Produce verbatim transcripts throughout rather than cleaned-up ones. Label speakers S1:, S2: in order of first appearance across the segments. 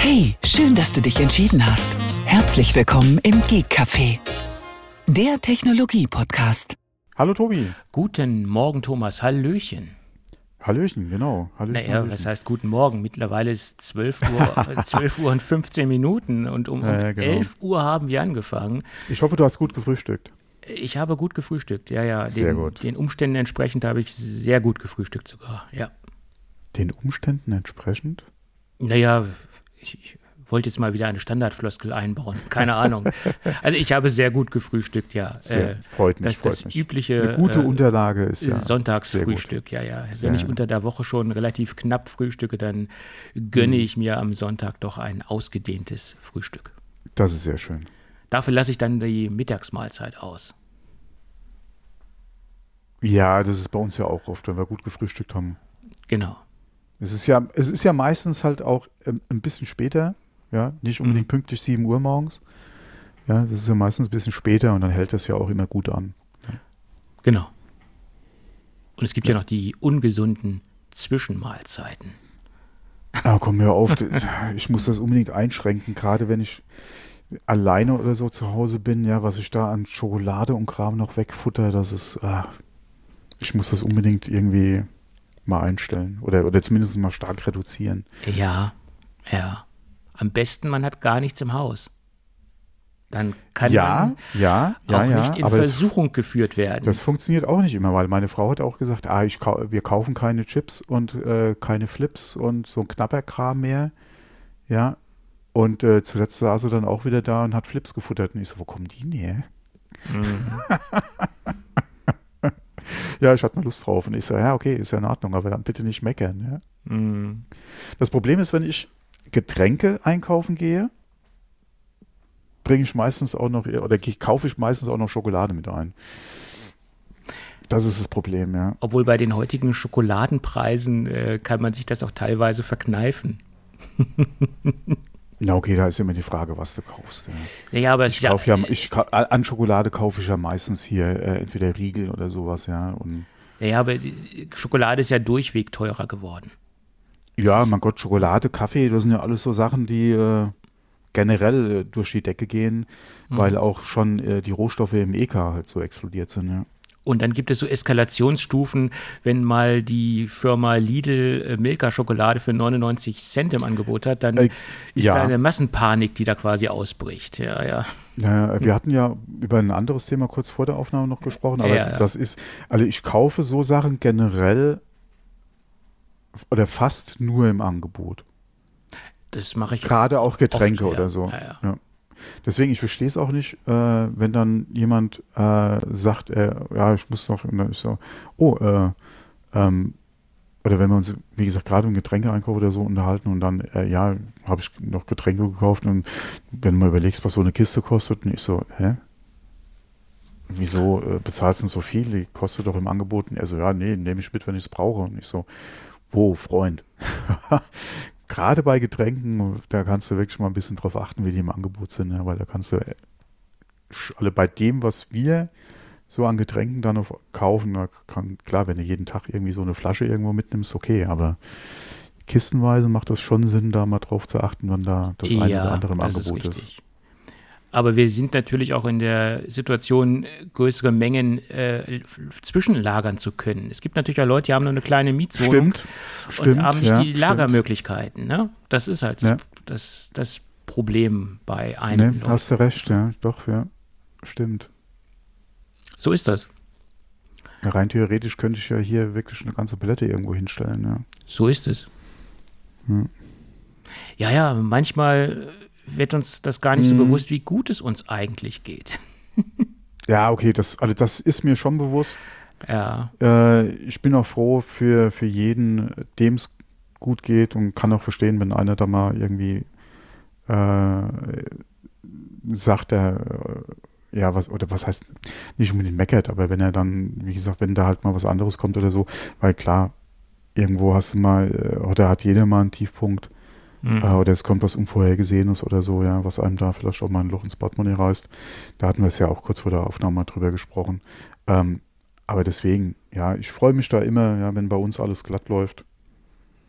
S1: Hey, schön, dass du dich entschieden hast. Herzlich willkommen im Geek Café, der Technologie-Podcast.
S2: Hallo Tobi.
S3: Guten Morgen, Thomas. Hallöchen.
S2: Hallöchen, genau. Hallöchen,
S3: naja,
S2: Hallöchen.
S3: was heißt guten Morgen? Mittlerweile ist zwölf Uhr, zwölf Uhr und fünfzehn Minuten und um, um
S2: ja, ja, genau.
S3: elf Uhr haben wir angefangen.
S2: Ich hoffe, du hast gut gefrühstückt.
S3: Ich habe gut gefrühstückt, ja, ja. Den,
S2: sehr gut.
S3: Den Umständen entsprechend habe ich sehr gut gefrühstückt sogar, ja.
S2: Den Umständen entsprechend?
S3: Naja, ich, ich wollte jetzt mal wieder eine Standardfloskel einbauen. Keine Ahnung. Also ich habe sehr gut gefrühstückt, ja.
S2: Sehr,
S3: äh,
S2: freut mich,
S3: das,
S2: freut
S3: das
S2: mich.
S3: übliche
S2: Eine gute
S3: äh,
S2: Unterlage ist ja
S3: Sonntagsfrühstück, ja, ja.
S2: Sehr
S3: Wenn ich unter der Woche schon relativ knapp frühstücke, dann gönne
S2: Mhm.
S3: ich mir am Sonntag doch ein ausgedehntes Frühstück.
S2: Das ist sehr schön.
S3: Dafür lasse ich dann die Mittagsmahlzeit aus.
S2: Ja, das ist bei uns ja auch oft, wenn wir gut gefrühstückt haben.
S3: Genau.
S2: Es ist ja, es ist ja meistens halt auch ähm, ein bisschen später, ja, nicht unbedingt
S3: Mhm.
S2: pünktlich sieben Uhr morgens. Ja, das ist ja meistens ein bisschen später und dann hält das ja auch immer gut an.
S3: Genau. Und es gibt ja, ja noch die ungesunden Zwischenmahlzeiten.
S2: Ah, komm, hör auf. Ich muss das unbedingt einschränken, gerade wenn ich alleine oder so zu Hause bin, ja, was ich da an Schokolade und Kram noch wegfutter, das ist, ah, ich muss das unbedingt irgendwie mal einstellen oder, oder zumindest mal stark reduzieren.
S3: Ja, ja. Am besten, man hat gar nichts im Haus. Dann kann
S2: ja,
S3: man
S2: ja, ja,
S3: auch
S2: ja,
S3: nicht in
S2: aber
S3: Versuchung geführt werden.
S2: Das funktioniert auch nicht immer, weil meine Frau hat auch gesagt, ah, ich kau- wir kaufen keine Chips und äh, keine Flips und so ein Knabberkram mehr. Ja. Und äh, zuletzt saß sie dann auch wieder da und hat Flips gefuttert. Und ich so, wo kommen die denn her?
S3: Mhm.
S2: Ja, ich hatte mal Lust drauf. Und ich so, ja, okay, ist ja in Ordnung, aber dann bitte nicht meckern. Ja?
S3: Mhm.
S2: Das Problem ist, wenn ich Getränke einkaufen gehe, bringe ich meistens auch noch, oder kaufe ich meistens auch noch Schokolade mit ein. Das ist das Problem, ja.
S3: Obwohl bei den heutigen Schokoladenpreisen äh, kann man sich das auch teilweise verkneifen.
S2: Na okay, da ist immer die Frage, was du kaufst. Ja,
S3: ja aber es
S2: ich
S3: ja,
S2: kaufe ja, ich, an Schokolade kaufe ich ja meistens hier äh, entweder Riegel oder sowas, ja. Und
S3: ja, aber die Schokolade ist ja durchweg teurer geworden.
S2: ja, mein Gott, Schokolade, Kaffee, das sind ja alles so Sachen, die äh, generell äh, durch die Decke gehen, mhm. weil auch schon äh, die Rohstoffe im E K halt so explodiert sind, ja.
S3: Und dann gibt es so Eskalationsstufen, wenn mal die Firma Lidl äh, Milka-Schokolade für neunundneunzig Cent im Angebot hat, dann
S2: äh,
S3: ist
S2: ja.
S3: da eine Massenpanik, die da quasi ausbricht. Ja, ja.
S2: Ja, wir hatten ja über ein anderes Thema kurz vor der Aufnahme noch gesprochen, aber
S3: ja, ja.
S2: das ist, also ich kaufe so Sachen generell oder fast nur im Angebot.
S3: Das mache ich
S2: gerade auch Getränke
S3: oft, ja.
S2: oder so.
S3: Ja, ja.
S2: Ja. Deswegen, ich verstehe es auch nicht, äh, wenn dann jemand äh, sagt, äh, ja, ich muss noch, und dann ist so, oh, äh, ähm, oder wenn wir uns, wie gesagt, gerade im Getränkeeinkauf oder so unterhalten und dann, äh, ja, habe ich noch Getränke gekauft und wenn du mal überlegst, was so eine Kiste kostet, und ich so, hä? Wieso äh, bezahlst du denn so viel? Die kostet doch im Angebot. Und er so, ja, nee, nehme ich mit, wenn ich es brauche. Und ich so, wo, Freund? Gerade bei Getränken, da kannst du wirklich mal ein bisschen drauf achten, wie die im Angebot sind, ja, weil da kannst du alle bei dem, was wir so an Getränken dann noch kaufen, da kann, klar, wenn du jeden Tag irgendwie so eine Flasche irgendwo mitnimmst, okay, aber kistenweise macht das schon Sinn, da mal drauf zu achten, wenn da das eine
S3: ja,
S2: oder andere im
S3: das
S2: Angebot
S3: ist.
S2: ist.
S3: Aber wir sind natürlich auch in der Situation, größere Mengen äh, zwischenlagern zu können. Es gibt natürlich auch Leute, die haben nur eine kleine Mietwohnung
S2: Stimmt,
S3: und
S2: stimmt,
S3: haben nicht
S2: ja,
S3: die Lagermöglichkeiten. Ne? Das ist halt
S2: ja.
S3: das, das, das Problem bei einigen
S2: Ne,
S3: Leuten.
S2: hast du recht, ja, doch, ja, stimmt.
S3: So ist das.
S2: Ja, rein theoretisch könnte ich ja hier wirklich eine ganze Palette irgendwo hinstellen, ja.
S3: So ist es.
S2: Hm.
S3: Ja, ja, manchmal wird uns das gar nicht
S2: hm.
S3: so bewusst, wie gut es uns eigentlich geht.
S2: Ja, okay, das, also das ist mir schon bewusst.
S3: Ja.
S2: Äh, ich bin auch froh für, für jeden, dem es gut geht und kann auch verstehen, wenn einer da mal irgendwie äh, sagt, er, äh, ja, was, oder was heißt, nicht unbedingt meckert, aber wenn er dann, wie gesagt, wenn da halt mal was anderes kommt oder so, weil klar, irgendwo hast du mal, oder hat jeder mal einen Tiefpunkt, mhm. äh, oder es kommt was Unvorhergesehenes oder so, ja, was einem da vielleicht auch mal ein Loch ins Portemonnaie reißt. Da hatten wir es ja auch kurz vor der Aufnahme mal drüber gesprochen. Ähm, aber deswegen, ja, ich freue mich da immer, ja, wenn bei uns alles glatt läuft.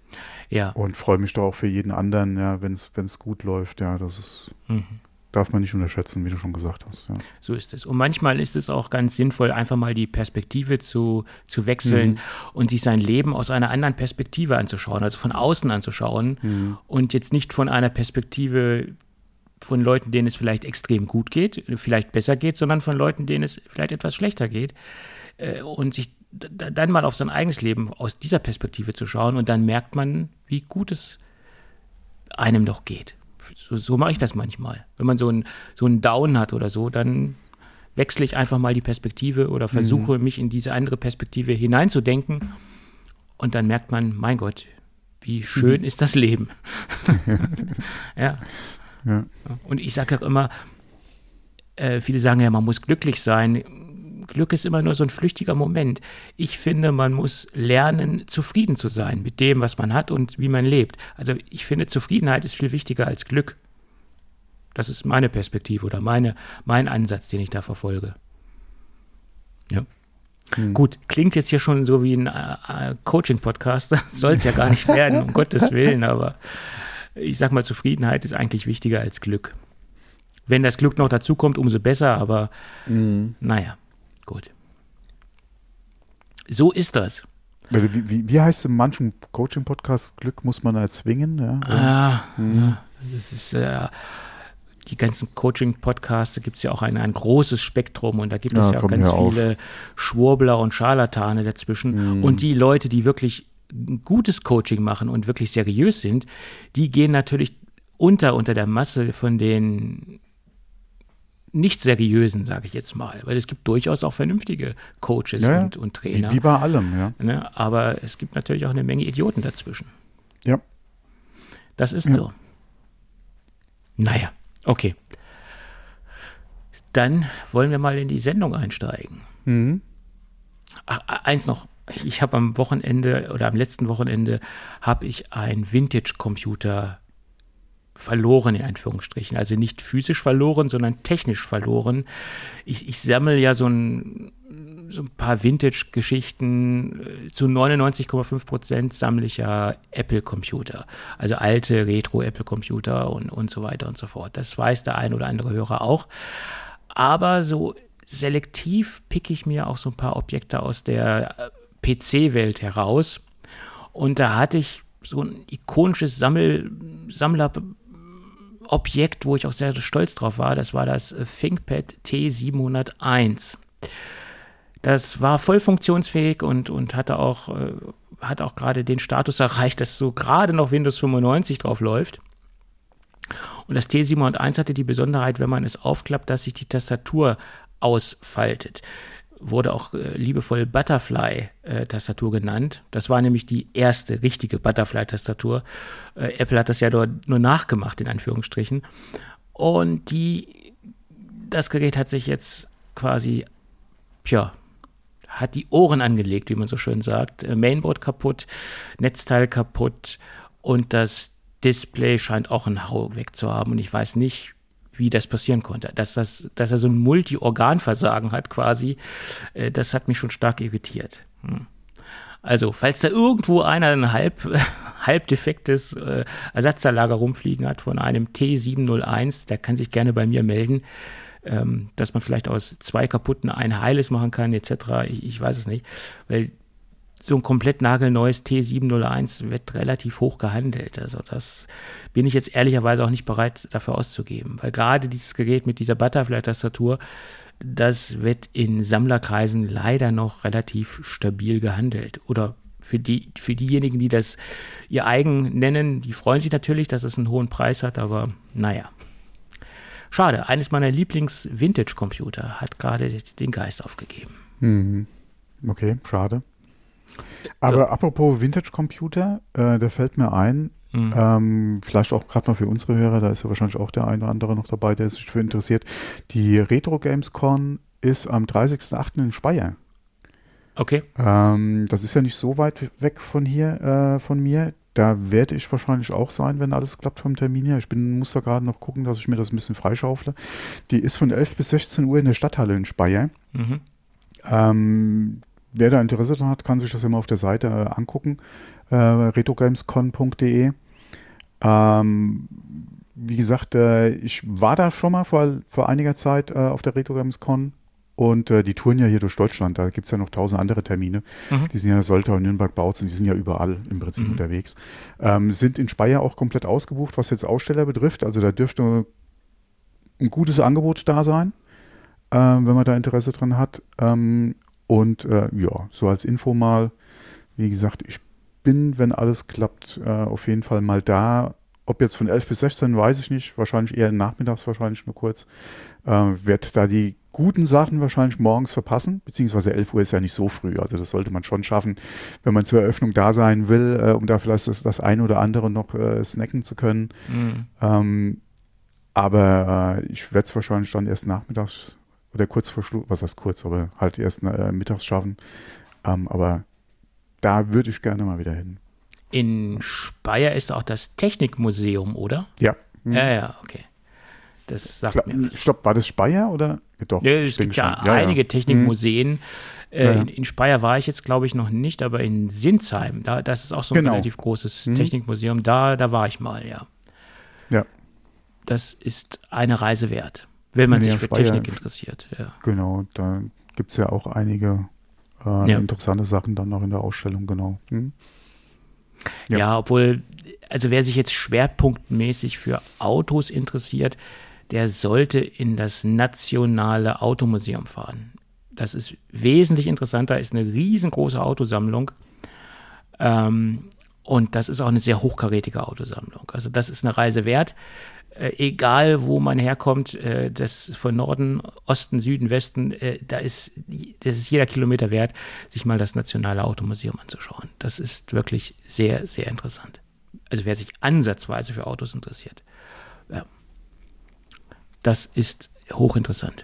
S3: Ja.
S2: Und freue mich da auch für jeden anderen, ja, wenn es gut läuft. Ja, das ist,
S3: Mhm.
S2: darf man nicht unterschätzen, wie du schon gesagt hast. Ja.
S3: So ist es. Und manchmal ist es auch ganz sinnvoll, einfach mal die Perspektive zu, zu wechseln
S2: Mhm.
S3: und sich sein Leben aus einer anderen Perspektive anzuschauen, also von außen anzuschauen
S2: Mhm.
S3: und jetzt nicht von einer Perspektive von Leuten, denen es vielleicht extrem gut geht, vielleicht besser geht, sondern von Leuten, denen es vielleicht etwas schlechter geht, äh, und sich d- dann mal auf sein eigenes Leben aus dieser Perspektive zu schauen und dann merkt man, wie gut es einem doch geht. So, so mache ich das manchmal. Wenn man so einen so einen Down hat oder so, dann wechsle ich einfach mal die Perspektive oder versuche,
S2: Mhm.
S3: mich in diese andere Perspektive hineinzudenken und dann merkt man, mein Gott, wie schön ist das Leben. Ja.
S2: Ja.
S3: Und ich sage auch immer, äh, viele sagen ja, man muss glücklich sein. Glück ist immer nur so ein flüchtiger Moment. Ich finde, man muss lernen, zufrieden zu sein mit dem, was man hat und wie man lebt. Also ich finde, Zufriedenheit ist viel wichtiger als Glück. Das ist meine Perspektive oder meine, mein Ansatz, den ich da verfolge. Ja.
S2: Mhm.
S3: Gut, klingt jetzt hier schon so wie ein äh, Coaching-Podcast. Soll es ja gar nicht werden, um Gottes Willen. Aber ich sag mal, Zufriedenheit ist eigentlich wichtiger als Glück. Wenn das Glück noch dazu kommt, umso besser. Aber
S2: Mhm.
S3: naja, gut. So ist das.
S2: Wie, wie, wie heißt es in manchen Coaching-Podcasts, Glück muss man erzwingen? Ja?
S3: Ah,
S2: Mhm.
S3: ja, das ist äh, die ganzen Coaching-Podcasts, da gibt es ja auch ein, ein großes Spektrum und da gibt
S2: Ja,
S3: es ja auch
S2: komm,
S3: ganz
S2: hör auf.
S3: viele Schwurbler und Scharlatane dazwischen.
S2: Mhm.
S3: Und die Leute, die wirklich ein gutes Coaching machen und wirklich seriös sind, die gehen natürlich unter unter der Masse von den nicht seriösen, sage ich jetzt mal. Weil es gibt durchaus auch vernünftige Coaches
S2: Ja, ja.
S3: und, und Trainer.
S2: Wie, wie bei allem, ja.
S3: Ne? Aber es gibt natürlich auch eine Menge Idioten dazwischen.
S2: Ja.
S3: Das ist
S2: Ja.
S3: so. Naja, okay. Dann wollen wir mal in die Sendung einsteigen.
S2: Mhm.
S3: Ach, eins noch. Ich habe am Wochenende oder am letzten Wochenende habe ich einen Vintage-Computer verloren, in Anführungsstrichen. Also nicht physisch verloren, sondern technisch verloren. Ich, ich sammle ja so ein, so ein paar Vintage-Geschichten. Zu neunundneunzig Komma fünf Prozent sammle ich ja Apple-Computer. Also alte Retro-Apple-Computer und, und so weiter und so fort. Das weiß der ein oder andere Hörer auch. Aber so selektiv picke ich mir auch so ein paar Objekte aus der P C-Welt heraus. Und da hatte ich so ein ikonisches Sammel, Sammlerobjekt, wo ich auch sehr stolz drauf war. Das war das ThinkPad T siebenhunderteins. Das war voll funktionsfähig und, und hatte auch, äh, hat auch gerade den Status erreicht, dass so gerade noch Windows fünfundneunzig drauf läuft. Und das T siebenhunderteins hatte die Besonderheit, wenn man es aufklappt, dass sich die Tastatur ausfaltet. Wurde auch äh, liebevoll Butterfly-Tastatur äh, genannt. Das war nämlich die erste richtige Butterfly-Tastatur. Äh, Apple hat das ja dort nur nachgemacht, in Anführungsstrichen. Und die, das Gerät hat sich jetzt quasi, tja, hat die Ohren angelegt, wie man so schön sagt. Äh, Mainboard kaputt, Netzteil kaputt und das Display scheint auch einen Hau weg zu haben. Und ich weiß nicht, wie das passieren konnte. Dass, das, dass er so ein Multi-Organ-Versagen hat quasi, äh, das hat mich schon stark irritiert. Hm. Also, falls da irgendwo einer ein halb, halb defektes äh, Ersatzteillager rumfliegen hat von einem T siebenhunderteins, der kann sich gerne bei mir melden, ähm, dass man vielleicht aus zwei kaputten ein heiles machen kann, et cetera. Ich, ich weiß es nicht, weil so ein komplett nagelneues T siebenhunderteins wird relativ hoch gehandelt. Also das bin ich jetzt ehrlicherweise auch nicht bereit dafür auszugeben. Weil gerade dieses Gerät mit dieser Butterfly-Tastatur, das wird in Sammlerkreisen leider noch relativ stabil gehandelt. Oder für, die, für diejenigen, die das ihr eigen nennen, die freuen sich natürlich, dass es einen hohen Preis hat, aber naja. Schade, eines meiner Lieblings-Vintage-Computer hat gerade den Geist aufgegeben.
S2: Mhm. Okay, schade. Aber
S3: Ja.
S2: apropos Vintage-Computer, äh, da fällt mir ein,
S3: Mhm.
S2: ähm, vielleicht auch gerade mal für unsere Hörer, da ist ja wahrscheinlich auch der eine oder andere noch dabei, der sich dafür interessiert. Die Retro Games Con ist am dreißigsten achten in Speyer.
S3: Okay.
S2: Ähm, das ist ja nicht so weit weg von hier, äh, von mir. Da werde ich wahrscheinlich auch sein, wenn alles klappt vom Termin her. Ich bin, muss da gerade noch gucken, dass ich mir das ein bisschen freischaufle. Die ist von elf bis sechzehn Uhr in der Stadthalle in Speyer.
S3: Mhm.
S2: Ähm, wer da Interesse dran hat, kann sich das immer auf der Seite äh, angucken, äh, retrogamescon punkt de. Ähm, wie gesagt, äh, ich war da schon mal vor, vor einiger Zeit äh, auf der Retrogamescon und äh, die touren ja hier durch Deutschland. Da gibt es ja noch tausend andere Termine. Mhm. Die sind ja Soltau, Nürnberg, Bautzen, die sind ja überall im Prinzip mhm. unterwegs. Ähm, sind in Speyer auch komplett ausgebucht, was jetzt Aussteller betrifft. Also da dürfte ein gutes Angebot da sein, äh, wenn man da Interesse dran hat. Ähm, Und äh, ja, so als Info mal, wie gesagt, ich bin, wenn alles klappt, äh, auf jeden Fall mal da. Ob jetzt von elf bis sechzehn, weiß ich nicht. Wahrscheinlich eher nachmittags, wahrscheinlich nur kurz. Äh, werd da die guten Sachen wahrscheinlich morgens verpassen, beziehungsweise elf Uhr ist ja nicht so früh. Also das sollte man schon schaffen, wenn man zur Eröffnung da sein will, äh, um da vielleicht das, das eine oder andere noch äh, snacken zu können. Mhm. Ähm, aber äh, ich werde es wahrscheinlich dann erst nachmittags oder kurz vor Schluss, was heißt kurz, aber halt erst äh, mittags schaffen. Ähm, aber da würde ich gerne mal wieder hin.
S3: In Speyer ist auch das Technikmuseum, oder?
S2: Ja.
S3: Mhm. Ja, ja, okay. Das sagt
S2: Klar,
S3: mir was.
S2: Stopp, war das Speyer oder?
S3: Ja, doch. Ja, es gibt ja, ja einige ja. Technikmuseen. Mhm. Äh, ja, ja. In, in Speyer war ich jetzt, glaube ich, noch nicht, aber in Sinsheim, da, das ist auch so ein genau. relativ großes mhm. Technikmuseum. Da, da war ich mal, ja.
S2: Ja.
S3: Das ist eine Reise wert. Wenn man ja, sich für Speyer, Technik interessiert. Ja.
S2: Genau, da gibt es ja auch einige äh, ja. interessante Sachen dann noch in der Ausstellung, genau. Hm?
S3: Ja. ja, obwohl, also wer sich jetzt schwerpunktmäßig für Autos interessiert, der sollte in das Nationale Automuseum fahren. Das ist wesentlich interessanter, ist eine riesengroße Autosammlung. Ähm, und das ist auch eine sehr hochkarätige Autosammlung. Also das ist eine Reise wert. Äh, egal, wo man herkommt, äh, das von Norden, Osten, Süden, Westen, äh, da ist, das ist jeder Kilometer wert, sich mal das Nationale Automuseum anzuschauen. Das ist wirklich sehr, sehr interessant. Also wer sich ansatzweise für Autos interessiert, ja, das ist hochinteressant.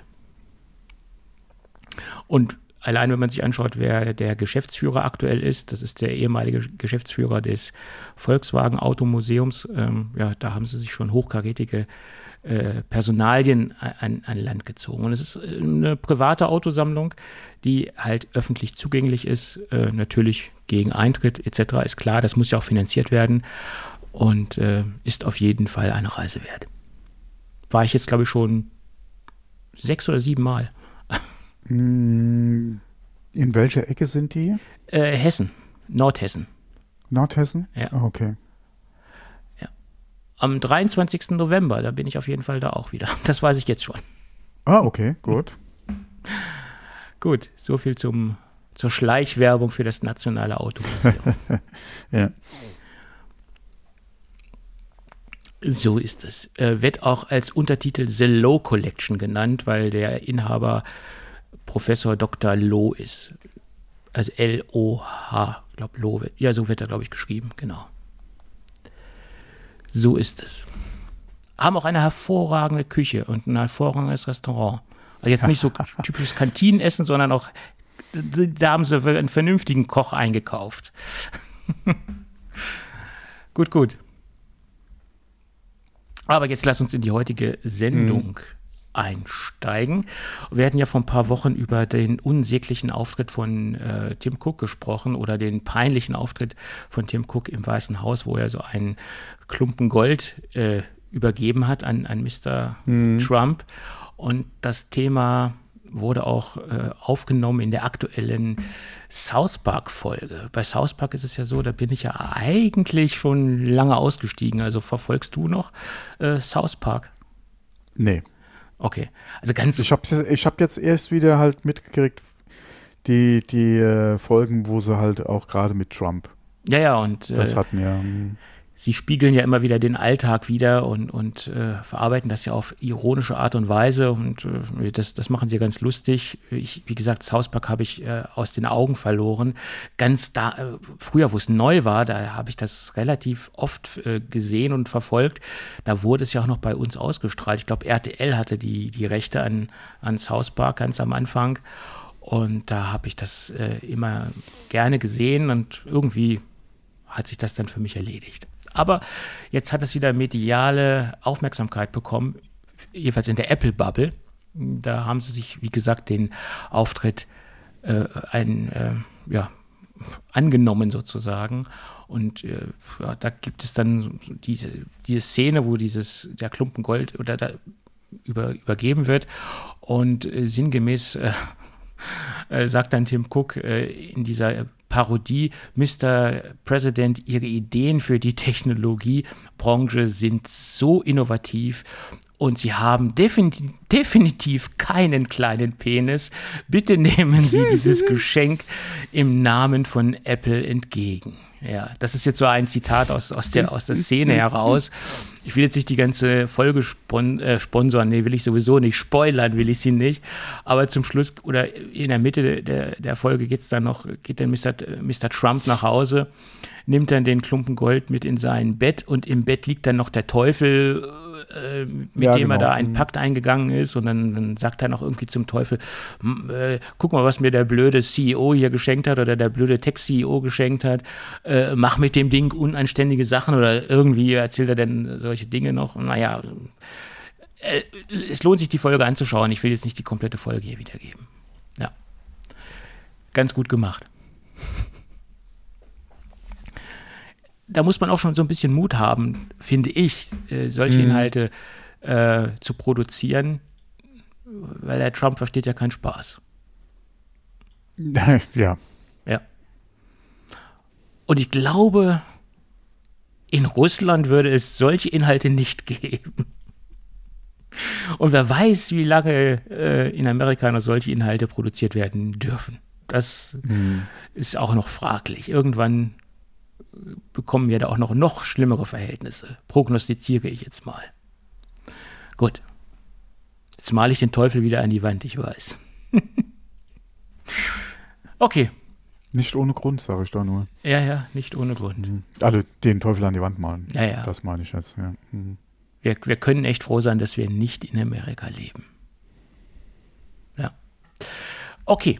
S3: Und allein, wenn man sich anschaut, wer der Geschäftsführer aktuell ist, das ist der ehemalige Geschäftsführer des Volkswagen Automuseums, ähm, ja, da haben sie sich schon hochkarätige äh, Personalien an, an Land gezogen. Und es ist eine private Autosammlung, die halt öffentlich zugänglich ist, äh, natürlich gegen Eintritt et cetera, ist klar, das muss ja auch finanziert werden und äh, ist auf jeden Fall eine Reise wert. War ich jetzt, glaube ich, schon sechs oder sieben Mal.
S2: In welcher Ecke sind die?
S3: Äh, Hessen, Nordhessen.
S2: Nordhessen?
S3: Ja.
S2: Oh, okay.
S3: Ja. Am dreiundzwanzigsten November, da bin ich auf jeden Fall da auch wieder. Das weiß ich jetzt schon.
S2: Ah, okay, gut.
S3: Gut, so viel zum, zur Schleichwerbung für das Nationale Automuseum.
S2: Ja.
S3: So ist es. Äh, wird auch als Untertitel The Loh Collection genannt, weil der Inhaber Professor Doktor Loh ist. Also L O H, ich glaube Loh wird, ja, so wird er, glaube ich, geschrieben, genau. So ist es. Haben auch eine hervorragende Küche und ein hervorragendes Restaurant. Also jetzt nicht so typisches Kantinenessen, sondern auch, da haben sie einen vernünftigen Koch eingekauft. Gut, gut. Aber jetzt lass uns in die heutige Sendung mhm. einsteigen. Wir hatten ja vor ein paar Wochen über den unsäglichen Auftritt von äh, Tim Cook gesprochen oder den peinlichen Auftritt von Tim Cook im Weißen Haus, wo er so einen Klumpen Gold äh, übergeben hat an, an Mister Mhm. Trump. Und das Thema wurde auch äh, aufgenommen in der aktuellen South Park-Folge. Bei South Park ist es ja so, da bin ich ja eigentlich schon lange ausgestiegen. Also verfolgst du noch äh, South Park?
S2: Nee.
S3: Okay, also ganz...
S2: Ich habe ich hab jetzt erst wieder halt mitgekriegt, die, die äh, Folgen, wo sie halt auch gerade mit Trump.
S3: Ja, ja, und...
S2: Das
S3: äh,
S2: hatten ja... Mh.
S3: Sie spiegeln ja immer wieder den Alltag wieder und, und äh, verarbeiten das ja auf ironische Art und Weise und äh, das, das machen sie ganz lustig. Ich, wie gesagt, South Park habe ich äh, aus den Augen verloren. Ganz da, äh, früher, wo es neu war, da habe ich das relativ oft äh, gesehen und verfolgt. Da wurde es ja auch noch bei uns ausgestrahlt. Ich glaube, R T L hatte die, die Rechte an, an South Park ganz am Anfang und da habe ich das äh, immer gerne gesehen und irgendwie hat sich das dann für mich erledigt. Aber jetzt hat es wieder mediale Aufmerksamkeit bekommen, jedenfalls in der Apple-Bubble. Da haben sie sich, wie gesagt, den Auftritt äh, ein, äh, ja, angenommen sozusagen. Und äh, ja, da gibt es dann diese, diese Szene, wo dieses, der Klumpen Gold oder da über, übergeben wird und äh, sinngemäß äh, äh, sagt dann Tim Cook äh, in dieser Parodie, Mister President, Ihre Ideen für die Technologiebranche sind so innovativ und Sie haben definitiv, definitiv keinen kleinen Penis. Bitte nehmen Sie dieses Geschenk im Namen von Apple entgegen. Ja, das ist jetzt so ein Zitat aus, aus, der, aus der Szene heraus. Ich will jetzt nicht die ganze Folge spon äh, sponsern, nee, will ich sowieso nicht, spoilern will ich sie nicht. Aber zum Schluss oder in der Mitte der, der Folge geht's dann noch, geht dann Mister Mister Trump nach Hause, nimmt dann den Klumpen Gold mit in sein Bett und im Bett liegt dann noch der Teufel, äh, mit ja, dem genau. er da einen Pakt eingegangen ist und dann, dann sagt er noch irgendwie zum Teufel, äh, guck mal, was mir der blöde C E O hier geschenkt hat oder der blöde Tech-C E O geschenkt hat, äh, mach mit dem Ding unanständige Sachen oder irgendwie erzählt er denn solche Dinge noch. Naja, äh, es lohnt sich, die Folge anzuschauen. Ich will jetzt nicht die komplette Folge hier wiedergeben. Ja, ganz gut gemacht. Da muss man auch schon so ein bisschen Mut haben, finde ich, äh, solche mhm. Inhalte äh, zu produzieren, weil der Trump versteht ja keinen Spaß.
S2: Ja.
S3: Ja. Und ich glaube, in Russland würde es solche Inhalte nicht geben. Und wer weiß, wie lange äh, in Amerika noch solche Inhalte produziert werden dürfen. Das mhm. ist auch noch fraglich. Irgendwann bekommen wir da auch noch, noch schlimmere Verhältnisse. Prognostiziere ich jetzt mal. Gut. Jetzt male ich den Teufel wieder an die Wand, ich weiß. Okay.
S2: Nicht ohne Grund, sage ich da nur.
S3: Ja, ja, nicht ohne Grund.
S2: Mhm. Also den Teufel an die Wand malen.
S3: Ja, ja.
S2: Das meine ich jetzt, ja. Mhm.
S3: Wir, wir können echt froh sein, dass wir nicht in Amerika leben. Ja. Okay.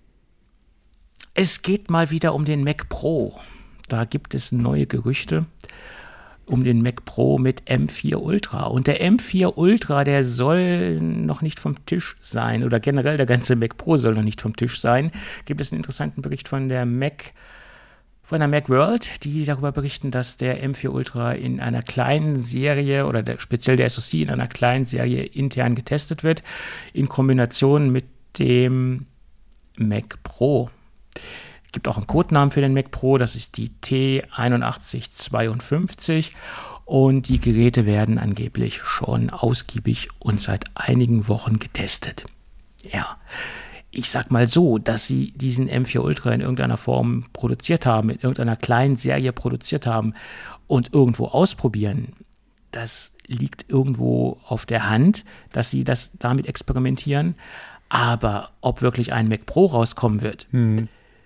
S3: Es geht mal wieder um den Mac Pro. Da gibt es neue Gerüchte um den Mac Pro mit M vier Ultra. Und der M vier Ultra, der soll noch nicht vom Tisch sein. Oder generell der ganze Mac Pro soll noch nicht vom Tisch sein. Gibt es einen interessanten Bericht von der Mac, von der Macworld, die darüber berichten, dass der M vier Ultra in einer kleinen Serie oder der, speziell der S O C in einer kleinen Serie intern getestet wird, in Kombination mit dem Mac Pro. Es gibt auch einen Codenamen für den Mac Pro, das ist die T einundachtzig zweiundfünfzig und die Geräte werden angeblich schon ausgiebig und seit einigen Wochen getestet. Ja, ich sag mal so, dass sie diesen M vier Ultra in irgendeiner Form produziert haben, in irgendeiner kleinen Serie produziert haben und irgendwo ausprobieren, das liegt irgendwo auf der Hand, dass sie das damit experimentieren. Aber ob wirklich ein Mac Pro rauskommen wird, hm.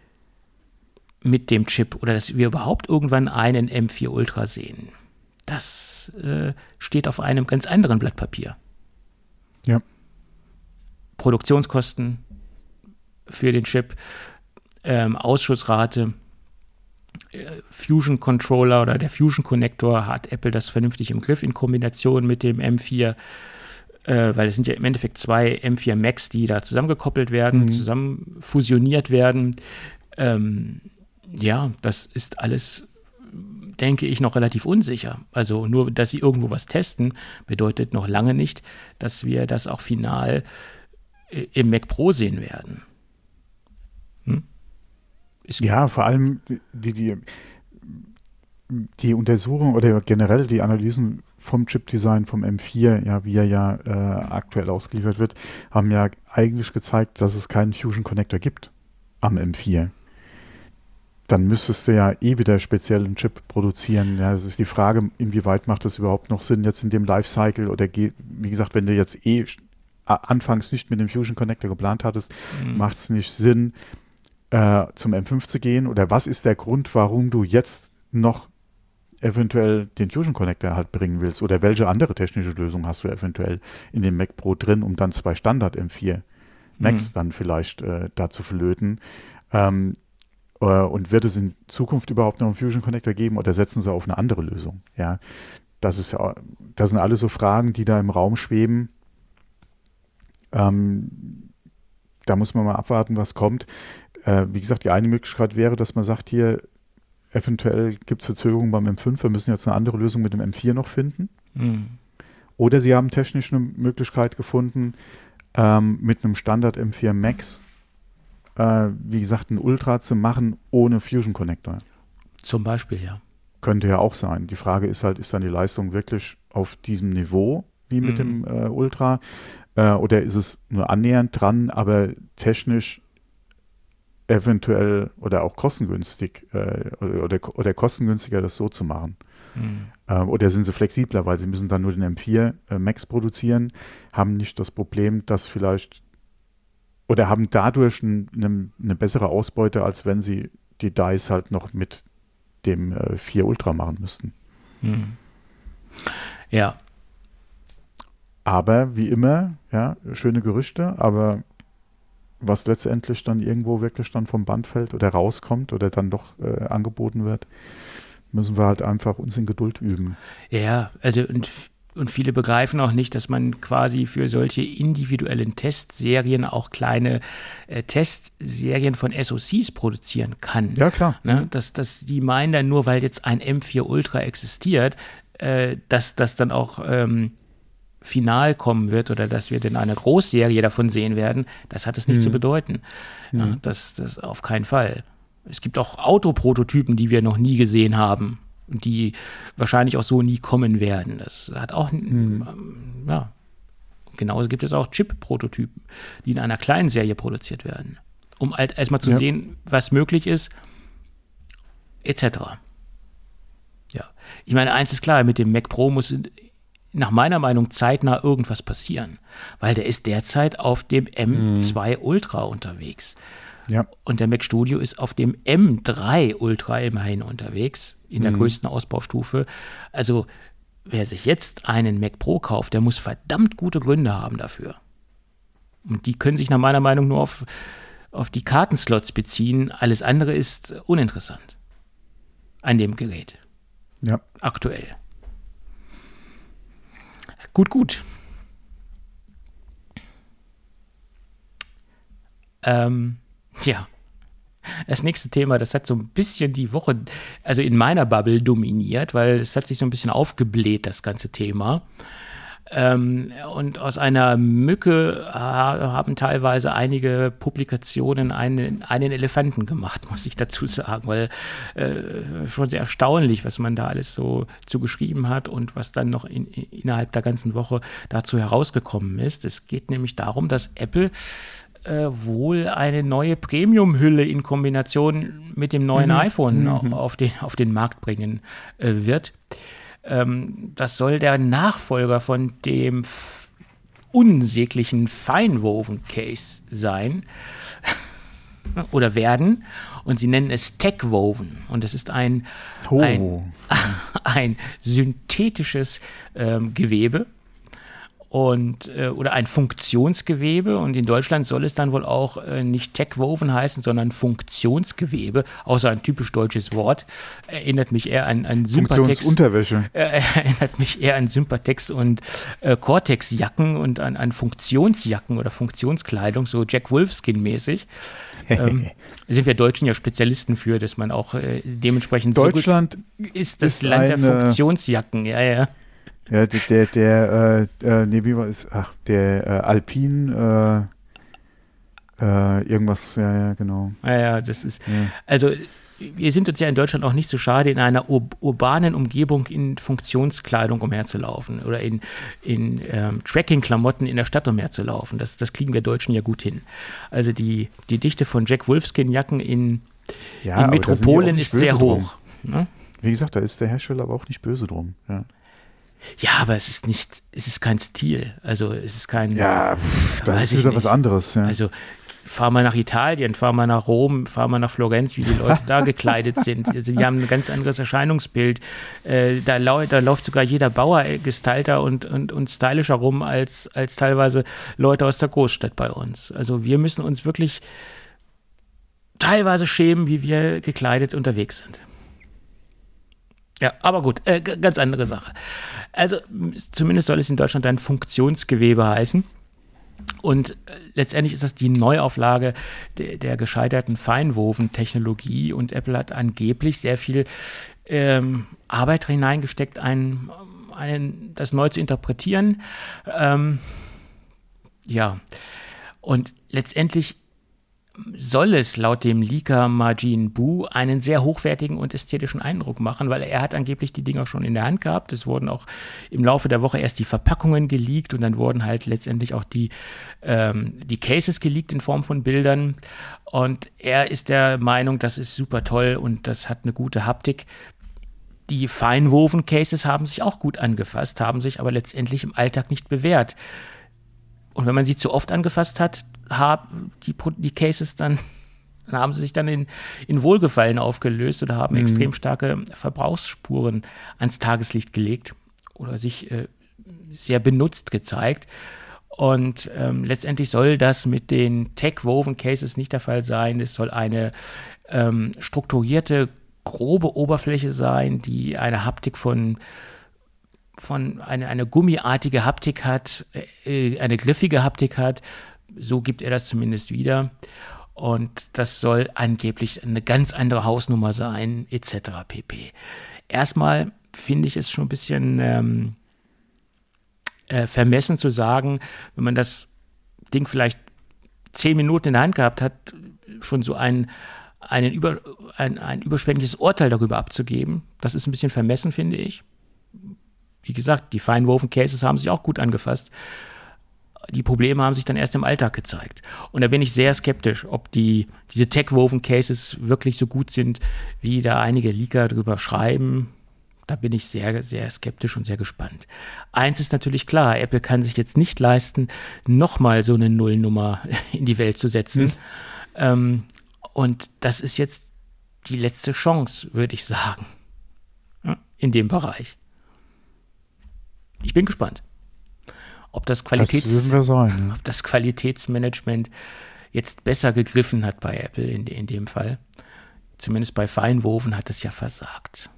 S3: mit dem Chip oder dass wir überhaupt irgendwann einen M vier Ultra sehen, das äh, steht auf einem ganz anderen Blatt Papier.
S2: Ja.
S3: Produktionskosten für den Chip, ähm, Ausschussrate, äh, Fusion Controller oder der Fusion Connector, hat Apple das vernünftig im Griff in Kombination mit dem M vier, äh, weil es sind ja im Endeffekt zwei M vier Max, die da zusammengekoppelt werden, mhm. zusammen fusioniert werden. Ähm, Ja, das ist alles, denke ich, noch relativ unsicher. Also nur, dass sie irgendwo was testen, bedeutet noch lange nicht, dass wir das auch final im Mac Pro sehen werden. Hm?
S2: Ja, vor allem die, die, die Untersuchung oder generell die Analysen vom Chip-Design vom M vier, ja, wie er ja äh, aktuell ausgeliefert wird, haben ja eigentlich gezeigt, dass es keinen Fusion Connector gibt am M vier. Dann müsstest du ja eh wieder speziell einen Chip produzieren. Ja, das ist die Frage, inwieweit macht das überhaupt noch Sinn jetzt in dem Lifecycle oder geht, wie gesagt, wenn du jetzt eh anfangs nicht mit dem Fusion Connector geplant hattest, mhm. macht es nicht Sinn, äh, zum M fünf zu gehen? Oder was ist der Grund, warum du jetzt noch eventuell den Fusion Connector halt bringen willst? Oder welche andere technische Lösung hast du eventuell in dem Mac Pro drin, um dann zwei Standard M vier Max mhm. dann vielleicht äh, da zu verlöten? Ähm, Und wird es in Zukunft überhaupt noch einen Fusion Connector geben oder setzen sie auf eine andere Lösung? Ja, das ist ja, das sind alles so Fragen, die da im Raum schweben. Ähm, da muss man mal abwarten, was kommt. Äh, wie gesagt, die eine Möglichkeit wäre, dass man sagt, hier, eventuell gibt es Verzögerungen beim M fünf, wir müssen jetzt eine andere Lösung mit dem M vier noch finden. Mhm. Oder sie haben technisch eine Möglichkeit gefunden, ähm, mit einem Standard M vier Max, äh, wie gesagt, ein Ultra zu machen, ohne Fusion Connector.
S3: Zum Beispiel, ja.
S2: Könnte ja auch sein. Die Frage ist halt, ist dann die Leistung wirklich auf diesem Niveau wie mit mhm. dem äh, Ultra äh, oder ist es nur annähernd dran, aber technisch eventuell oder auch kostengünstig äh, oder, oder kostengünstiger das so zu machen. Mhm. Äh, oder sind sie flexibler, weil sie müssen dann nur den M vier äh, Max produzieren, haben nicht das Problem, dass vielleicht oder haben dadurch ein, eine, eine bessere Ausbeute, als wenn sie die Dice halt noch mit dem äh, vier Ultra machen müssten.
S3: Mhm. Ja.
S2: Aber wie immer, ja, schöne Gerüchte, aber was letztendlich dann irgendwo wirklich dann vom Band fällt oder rauskommt oder dann doch äh, angeboten wird, müssen wir halt einfach uns in Geduld üben.
S3: Ja, also und, und viele begreifen auch nicht, dass man quasi für solche individuellen Testserien auch kleine äh, Testserien von S O Cs produzieren kann.
S2: Ja, klar.
S3: Ne? Dass, dass die meinen dann nur, weil jetzt ein M vier Ultra existiert, äh, dass das dann auch ähm, final kommen wird oder dass wir denn eine Großserie davon sehen werden, das hat es nicht hm. zu bedeuten.
S2: Hm.
S3: Ja, das, das auf keinen Fall. Es gibt auch Autoprototypen, die wir noch nie gesehen haben und die wahrscheinlich auch so nie kommen werden. Das hat auch, hm. ähm, ja, genauso gibt es auch Chip-Prototypen, die in einer kleinen Serie produziert werden, um halt erstmal zu ja. sehen, was möglich ist, et cetera. Ja, ich meine, eins ist klar, mit dem Mac Pro muss nach meiner Meinung zeitnah irgendwas passieren, weil der ist derzeit auf dem M zwei Ultra unterwegs.
S2: Ja.
S3: Und der Mac Studio ist auf dem M drei Ultra immerhin unterwegs, in der mhm. größten Ausbaustufe. Also wer sich jetzt einen Mac Pro kauft, der muss verdammt gute Gründe haben dafür. Und die können sich nach meiner Meinung nur auf, auf die Kartenslots beziehen. Alles andere ist uninteressant an dem Gerät.
S2: Ja.
S3: Aktuell. Gut, gut. Ähm, ja. Das nächste Thema, das hat so ein bisschen die Woche, also in meiner Bubble dominiert, weil es hat sich so ein bisschen aufgebläht, das ganze Thema. Ähm, und aus einer Mücke äh, haben teilweise einige Publikationen einen, einen Elefanten gemacht, muss ich dazu sagen, weil äh, schon sehr erstaunlich, was man da alles so zu geschrieben hat und was dann noch in, in, innerhalb der ganzen Woche dazu herausgekommen ist. Es geht nämlich darum, dass Apple äh, wohl eine neue Premium-Hülle in Kombination mit dem neuen mhm. iPhone mhm. auf den, auf den Markt bringen äh, wird. Das soll der Nachfolger von dem f- unsäglichen Feinwoven Case sein oder werden. Und sie nennen es Techwoven. Und es ist ein,
S2: oh.
S3: ein, ein synthetisches ähm, Gewebe. Und, äh, oder ein Funktionsgewebe, und in Deutschland soll es dann wohl auch äh, nicht Techwoven heißen, sondern Funktionsgewebe, außer ein typisch deutsches Wort, erinnert mich eher an, an Sympatex.
S2: Funktionsunterwäsche.
S3: Äh, erinnert mich eher an Sympatex und äh, Cortex-Jacken und an, an Funktionsjacken oder Funktionskleidung, so Jack Wolfskin-mäßig. ähm, sind wir Deutschen ja Spezialisten für, dass man auch äh, dementsprechend
S2: Deutschland
S3: so ist das
S2: ist
S3: Land
S2: eine,
S3: der Funktionsjacken, ja, ja.
S2: Ja, der, der, der äh, äh, nee, wie war es? Ach, der äh, Alpin, äh, äh, irgendwas, ja, ja, genau.
S3: Ja, ja, das ist,
S2: ja.
S3: Also wir sind uns ja in Deutschland auch nicht so schade, in einer ur- urbanen Umgebung in Funktionskleidung umherzulaufen oder in, in ähm, Tracking-Klamotten in der Stadt umherzulaufen. Das, das kriegen wir Deutschen ja gut hin. Also die, die Dichte von Jack Wolfskin-Jacken in,
S2: ja,
S3: in Metropolen ist sehr hoch. Ne?
S2: Wie gesagt, da ist der Hersteller aber auch nicht böse drum, ja.
S3: Ja, aber es ist nicht, es ist kein Stil. Also es ist kein.
S2: Ja, pff, das ist wieder nicht. Was anderes. Ja.
S3: Also fahr mal nach Italien, fahr mal nach Rom, fahr mal nach Florenz, wie die Leute da gekleidet sind. Also die haben ein ganz anderes Erscheinungsbild. Äh, da, lau- da läuft sogar jeder Bauer gestylter und, und, und stylischer rum als, als teilweise Leute aus der Großstadt bei uns. Also wir müssen uns wirklich teilweise schämen, wie wir gekleidet unterwegs sind. Ja, aber gut, äh, g- ganz andere Sache. Also zumindest soll es in Deutschland ein Funktionsgewebe heißen. Und letztendlich ist das die Neuauflage der, der gescheiterten Feinwoven-Technologie und Apple hat angeblich sehr viel ähm, Arbeit hineingesteckt, ein, einen, das neu zu interpretieren. Ähm, ja, und letztendlich soll es laut dem Leaker Margin Bu einen sehr hochwertigen und ästhetischen Eindruck machen, weil er hat angeblich die Dinger schon in der Hand gehabt. Es wurden auch im Laufe der Woche erst die Verpackungen geleakt und dann wurden halt letztendlich auch die, ähm, die Cases geleakt in Form von Bildern. Und er ist der Meinung, das ist super toll und das hat eine gute Haptik. Die Feinwoven-Cases haben sich auch gut angefasst, haben sich aber letztendlich im Alltag nicht bewährt. Und wenn man sie zu oft angefasst hat, haben die, die Cases dann, dann haben sie sich dann in, in Wohlgefallen aufgelöst oder haben mhm. extrem starke Verbrauchsspuren ans Tageslicht gelegt oder sich äh, sehr benutzt gezeigt. Und ähm, letztendlich soll das mit den Tech-Woven Cases nicht der Fall sein. Es soll eine ähm, strukturierte, grobe Oberfläche sein, die eine Haptik von von eine, eine gummiartige Haptik hat, äh, eine griffige Haptik hat, so gibt er das zumindest wieder. Und das soll angeblich eine ganz andere Hausnummer sein, et cetera pp. Erstmal finde ich es schon ein bisschen ähm, äh, vermessen zu sagen, wenn man das Ding vielleicht zehn Minuten in der Hand gehabt hat, schon so ein, einen über, ein, ein überschwängliches Urteil darüber abzugeben. Das ist ein bisschen vermessen, finde ich. Wie gesagt, die Feinwoven Cases haben sich auch gut angefasst. Die Probleme haben sich dann erst im Alltag gezeigt. Und da bin ich sehr skeptisch, ob die, diese Tech-Woven Cases wirklich so gut sind, wie da einige Leaker drüber schreiben. Da bin ich sehr, sehr skeptisch und sehr gespannt. Eins ist natürlich klar, Apple kann sich jetzt nicht leisten, nochmal so eine Nullnummer in die Welt zu setzen. Hm. Ähm, und das ist jetzt die letzte Chance, würde ich sagen, in dem Bereich. Ich bin gespannt, ob das, Qualitäts-
S2: das, sein, ja.
S3: ob das Qualitätsmanagement jetzt besser gegriffen hat bei Apple in, de- in dem Fall. Zumindest bei Feinwoven hat es ja versagt.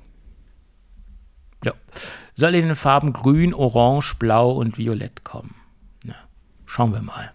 S3: Ja. Soll in den Farben Grün, Orange, Blau und Violett kommen. Na, schauen wir mal.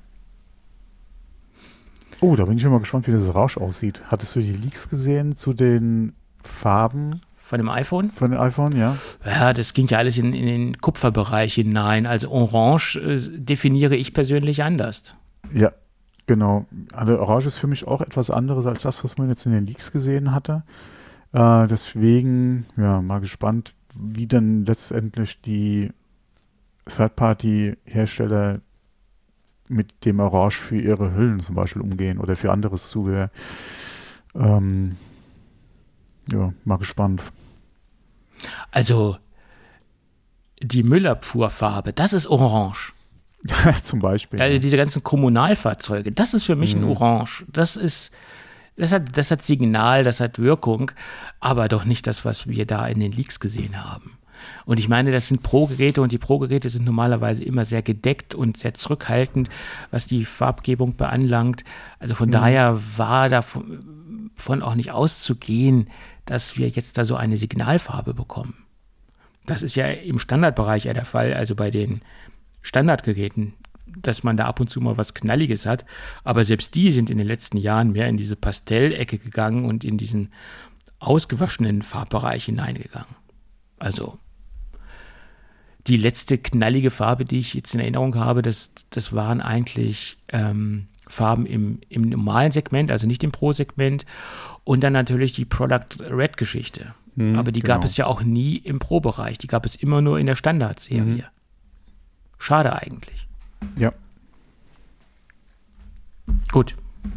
S2: Oh, da bin ich schon mal gespannt, wie das Rausch aussieht. Hattest du die Leaks gesehen zu den Farben?
S3: Von dem iPhone?
S2: Von dem iPhone, ja.
S3: Ja, das ging ja alles in, in den Kupferbereich hinein. Also Orange äh, definiere ich persönlich anders.
S2: Ja, genau. Also Orange ist für mich auch etwas anderes als das, was man jetzt in den Leaks gesehen hatte. Äh, deswegen, ja, mal gespannt, wie dann letztendlich die Third-Party-Hersteller mit dem Orange für ihre Hüllen zum Beispiel umgehen oder für anderes Zubehör. Ähm, ja, mal gespannt.
S3: Also die Müllabfuhrfarbe, das ist Orange.
S2: Zum Beispiel.
S3: Also diese ganzen Kommunalfahrzeuge, das ist für mich mhm. ein Orange. Das ist, das hat, das hat Signal, das hat Wirkung, aber doch nicht das, was wir da in den Leaks gesehen haben. Und ich meine, das sind Pro-Geräte und die Pro-Geräte sind normalerweise immer sehr gedeckt und sehr zurückhaltend, was die Farbgebung beanlangt. Also von mhm. daher war davon auch nicht auszugehen, dass wir jetzt da so eine Signalfarbe bekommen. Das ist ja im Standardbereich ja der Fall, also bei den Standardgeräten, dass man da ab und zu mal was Knalliges hat. Aber selbst die sind in den letzten Jahren mehr in diese Pastellecke gegangen und in diesen ausgewaschenen Farbbereich hineingegangen. Also die letzte knallige Farbe, die ich jetzt in Erinnerung habe, das, das waren eigentlich ähm, Farben im, im normalen Segment, also nicht im Pro-Segment. Und dann natürlich die Product Red-Geschichte. Hm, Aber die genau. gab es ja auch nie im Pro-Bereich. Die gab es immer nur in der Standardserie. Mhm. Schade eigentlich.
S2: Ja.
S3: Gut.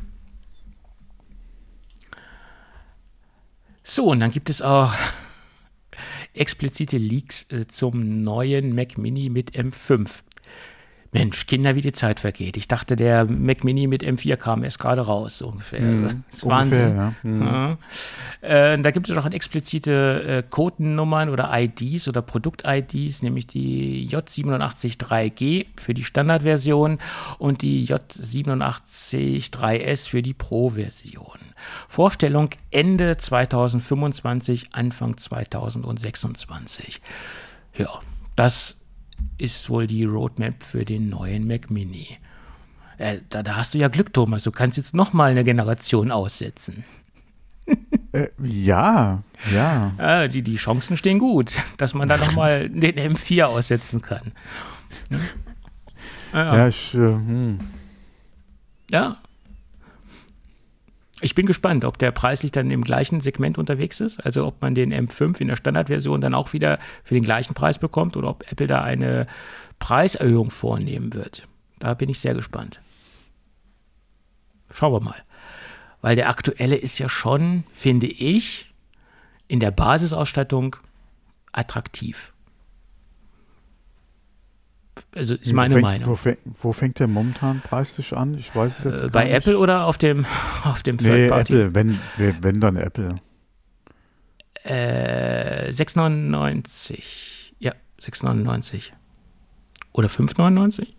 S3: So, und dann gibt es auch explizite Leaks äh, zum neuen Mac Mini mit M fünf. Mensch, Kinder, wie die Zeit vergeht. Ich dachte, der Mac Mini mit M vier kam erst gerade raus, so ungefähr.
S2: Mm,
S3: das ist Wahnsinn.
S2: Ja. Mm.
S3: Ja. Äh, da gibt es auch explizite äh, Codenummern oder I Ds oder Produkt-I Ds, nämlich die J sieben acht drei G für die Standardversion und die J sieben acht drei S für die Pro-Version. Vorstellung Ende zwanzig fünfundzwanzig, Anfang zwanzig sechsundzwanzig. Ja, das ist wohl die Roadmap für den neuen Mac Mini. Äh, da, da hast du ja Glück, Thomas. Du kannst jetzt noch mal eine Generation aussetzen.
S2: Äh, ja, ja.
S3: Äh, die, die Chancen stehen gut, dass man da noch mal den M vier aussetzen kann. Ja,
S2: ja ich... Äh, hm.
S3: Ja. Ich bin gespannt, ob der preislich dann im gleichen Segment unterwegs ist, also ob man den M fünf in der Standardversion dann auch wieder für den gleichen Preis bekommt oder ob Apple da eine Preiserhöhung vornehmen wird. Da bin ich sehr gespannt. Schauen wir mal. Weil der aktuelle ist ja schon, finde ich, in der Basisausstattung attraktiv. Also ist meine
S2: wo fängt,
S3: Meinung.
S2: Wo fängt, wo fängt der momentan preislich an? Ich weiß es jetzt
S3: äh,
S2: gar
S3: Bei
S2: nicht.
S3: Apple oder auf dem, auf dem
S2: Nee,
S3: Third Party?
S2: Apple, wenn, wenn dann Apple.
S3: Äh, sechs neunundneunzig. Ja, sechs neunundneunzig. Oder fünf neunundneunzig?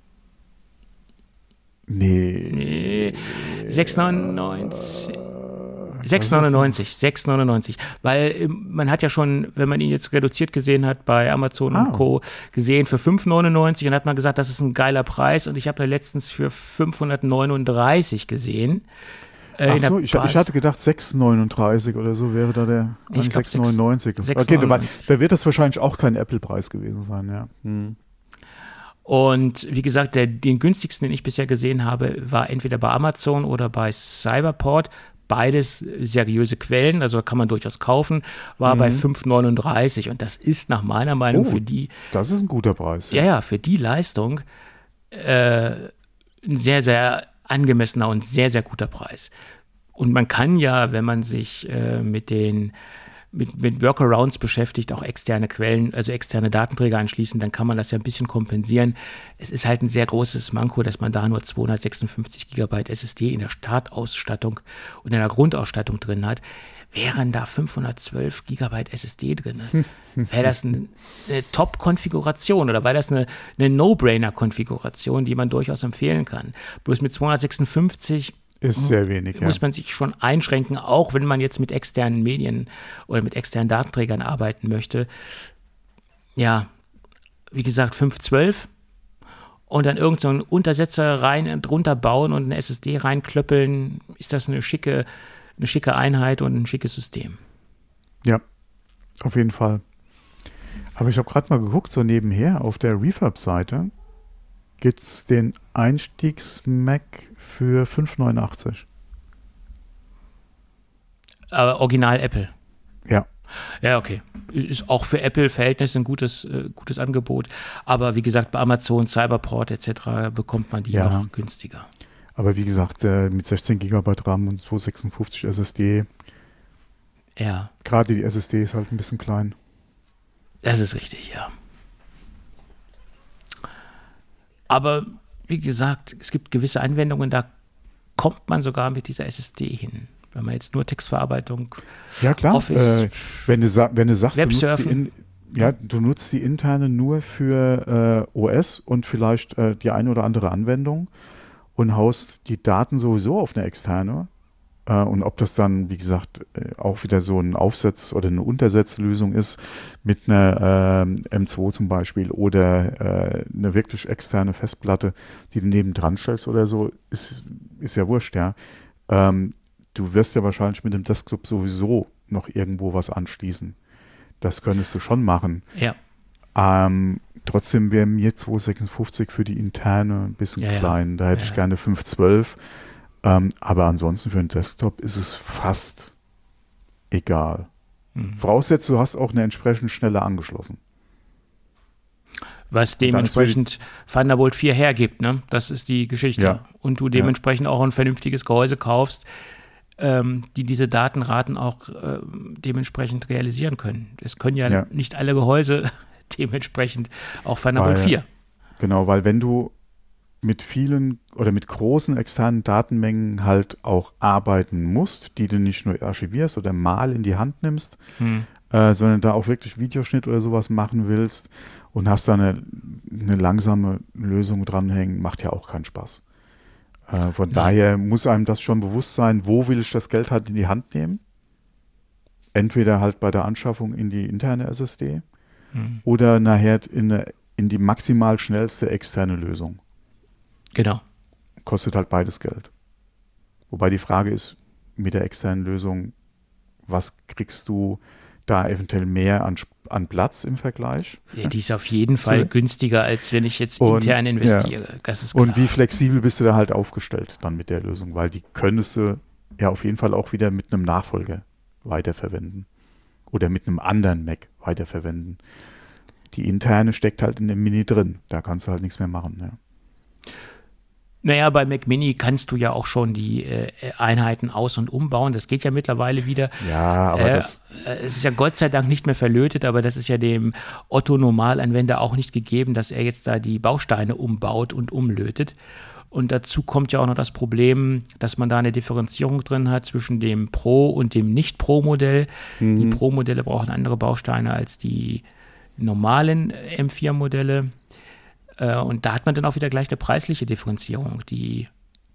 S2: Nee.
S3: Nee, sechs neunundneunzig. sechs neunundneunzig, sechs neunundneunzig, weil ähm, man hat ja schon, wenn man ihn jetzt reduziert gesehen hat bei Amazon
S2: Ah.
S3: und Co. gesehen für fünf neunundneunzig und hat man gesagt, das ist ein geiler Preis und ich habe da letztens für fünfhundertneununddreißig gesehen. Äh,
S2: Ach
S3: in der
S2: so, ich,
S3: Bas-
S2: ich hatte gedacht sechs neununddreißig oder so wäre da der
S3: Nee, ich glaub,
S2: sechs neunundneunzig.
S3: sechs
S2: Okay, da, war-
S3: neunundneunzig.
S2: da wird das wahrscheinlich auch kein Apple-Preis gewesen sein, ja. Hm.
S3: Und wie gesagt, der, den günstigsten, den ich bisher gesehen habe, war entweder bei Amazon oder bei Cyberport. Beides seriöse Quellen, also kann man durchaus kaufen, war bei fünf neununddreißig. Und das ist nach meiner Meinung
S2: Oh,
S3: für die,
S2: Das ist ein guter Preis.
S3: ja, ja, für die Leistung äh, ein sehr, sehr angemessener und sehr, sehr guter Preis. Und man kann ja, wenn man sich äh, mit den mit, mit Workarounds beschäftigt, auch externe Quellen, also externe Datenträger anschließen, dann kann man das ja ein bisschen kompensieren. Es ist halt ein sehr großes Manko, dass man da nur zweihundertsechsundfünfzig Gigabyte S S D in der Startausstattung und in der Grundausstattung drin hat. Wären da fünfhundertzwölf Gigabyte S S D drin, wäre das ein, eine Top-Konfiguration oder wäre das eine, eine No-Brainer-Konfiguration, die man durchaus empfehlen kann. Bloß mit zweihundertsechsundfünfzig
S2: Ist sehr wenig, ja.
S3: muss man sich schon einschränken, auch wenn man jetzt mit externen Medien oder mit externen Datenträgern arbeiten möchte. Ja, wie gesagt, fünf zwölf und dann irgend so einen Untersetzer rein drunter bauen und eine S S D reinklöppeln, ist das eine schicke, eine schicke Einheit und ein schickes System.
S2: Ja, auf jeden Fall. Aber ich habe gerade mal geguckt, so nebenher auf der Refurb-Seite gibt es den Einstiegs-Mac für fünf neunundachtzig.
S3: Aber original Apple.
S2: Ja.
S3: Ja, okay. Ist auch für Apple-Verhältnisse ein gutes, äh, gutes Angebot. Aber wie gesagt, bei Amazon, Cyberport et cetera bekommt man die
S2: Ja.
S3: noch günstiger.
S2: Aber wie gesagt, äh, mit sechzehn Gigabyte RAM und zweihundertsechsundfünfzig S S D,
S3: Ja,
S2: gerade die S S D ist halt ein bisschen klein.
S3: das ist richtig, ja. Aber wie gesagt, es gibt gewisse Anwendungen, da kommt man sogar mit dieser S S D hin. Wenn man jetzt nur Textverarbeitung,
S2: Ja, klar.
S3: Office,
S2: Äh, wenn, du sa- wenn du sagst, du nutzt, die
S3: Websurfen.
S2: in, ja, du nutzt die interne nur für äh, O S und vielleicht äh, die eine oder andere Anwendung und haust die Daten sowieso auf eine externe. Äh, und ob das dann, wie gesagt, äh, auch wieder so ein Aufsatz oder eine Untersetzlösung ist mit einer ähm, M zwei zum Beispiel oder äh, eine wirklich externe Festplatte, die du nebendran stellst oder so, ist, ist ja wurscht, ja. Ähm, du wirst ja wahrscheinlich mit dem Desktop sowieso noch irgendwo was anschließen. Das könntest du schon machen.
S3: ja,
S2: Ähm, trotzdem wäre mir zweihundertsechsundfünfzig für die interne ein bisschen
S3: Ja, ja.
S2: klein. Da hätte
S3: Ja,
S2: ich
S3: ja.
S2: gerne fünf zwölf. Ähm, aber ansonsten für einen Desktop ist es fast egal.
S3: Mhm.
S2: Voraussetzt, du hast auch eine entsprechend schnelle angeschlossen.
S3: was dementsprechend Thunderbolt vier hergibt, ne? Das ist die Geschichte.
S2: Ja.
S3: Und du dementsprechend auch ein vernünftiges Gehäuse kaufst, ähm, die diese Datenraten auch ähm, dementsprechend realisieren können. Es können ja,
S2: Ja.
S3: nicht alle Gehäuse dementsprechend auch Thunderbolt
S2: Weil-
S3: vier.
S2: Genau, weil wenn du mit vielen oder mit großen externen Datenmengen halt auch arbeiten musst, die du nicht nur archivierst oder mal in die Hand nimmst,
S3: Hm.
S2: äh, sondern da auch wirklich Videoschnitt oder sowas machen willst und hast da eine, eine langsame Lösung dranhängen, macht ja auch keinen Spaß. Äh, von
S3: Nein.
S2: daher muss einem das schon bewusst sein, wo will ich das Geld halt in die Hand nehmen? Entweder halt bei der Anschaffung in die interne S S D
S3: Hm.
S2: oder nachher in, eine, in die maximal schnellste externe Lösung.
S3: Genau.
S2: kostet halt beides Geld. Wobei die Frage ist, mit der externen Lösung, was kriegst du da eventuell mehr an, an Platz im Vergleich?
S3: Ja, die ist auf jeden Fall
S2: so,
S3: günstiger, als wenn ich jetzt
S2: und,
S3: intern investiere.
S2: Ja.
S3: Das ist klar.
S2: Und wie flexibel bist du da halt aufgestellt dann mit der Lösung? Weil die könntest du ja auf jeden Fall auch wieder mit einem Nachfolger weiterverwenden. Oder mit einem anderen Mac weiterverwenden. Die interne steckt halt in dem Mini drin. Da kannst du halt nichts mehr machen. Ja.
S3: Naja, bei Mac Mini kannst du ja auch schon die äh, Einheiten aus- und umbauen. Das geht ja mittlerweile wieder.
S2: Ja, aber
S3: äh,
S2: das...
S3: Es ist ja Gott sei Dank nicht mehr verlötet, aber das ist ja dem Otto-Normalanwender auch nicht gegeben, dass er jetzt da die Bausteine umbaut und umlötet. Und dazu kommt ja auch noch das Problem, dass man da eine Differenzierung drin hat zwischen dem Pro- und dem Nicht-Pro-Modell. Mhm. Die Pro-Modelle brauchen andere Bausteine als die normalen M vier Modelle. Und da hat man dann auch wieder gleich eine preisliche Differenzierung. Die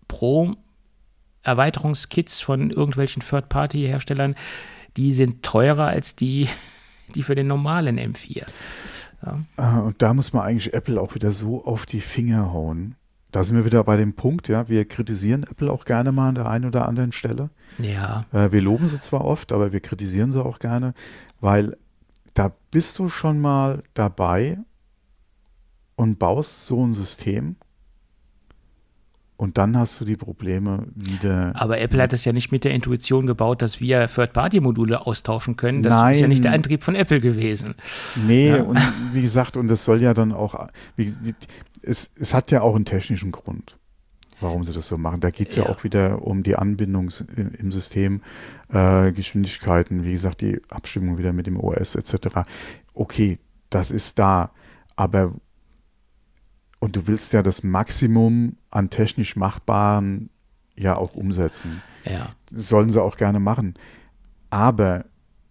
S3: Pro-Erweiterungskits von irgendwelchen Third-Party-Herstellern, die sind teurer als die, die für den normalen M vier. Ja.
S2: Und da muss man eigentlich Apple auch wieder so auf die Finger hauen. Da sind wir wieder bei dem Punkt, ja, wir kritisieren Apple auch gerne mal an der einen oder anderen Stelle.
S3: Ja.
S2: Äh, wir loben sie zwar oft, aber wir kritisieren sie auch gerne, weil da bist du schon mal dabei und baust so ein System und dann hast du die Probleme wieder.
S3: Aber Apple hat das ja nicht mit der Intuition gebaut, dass wir Third-Party-Module austauschen können. Das
S2: Nein.
S3: ist ja nicht der Antrieb von Apple gewesen.
S2: Nee,
S3: ja.
S2: Und wie gesagt, und das soll ja dann auch, wie, es, es hat ja auch einen technischen Grund, warum sie das so machen. Da geht es ja. ja auch wieder um die Anbindung im System, äh, Geschwindigkeiten, wie gesagt, die Abstimmung wieder mit dem O S et cetera. Okay, das ist da, aber und du willst ja das Maximum an technisch Machbaren ja auch umsetzen.
S3: Ja.
S2: Das sollen sie auch gerne machen. Aber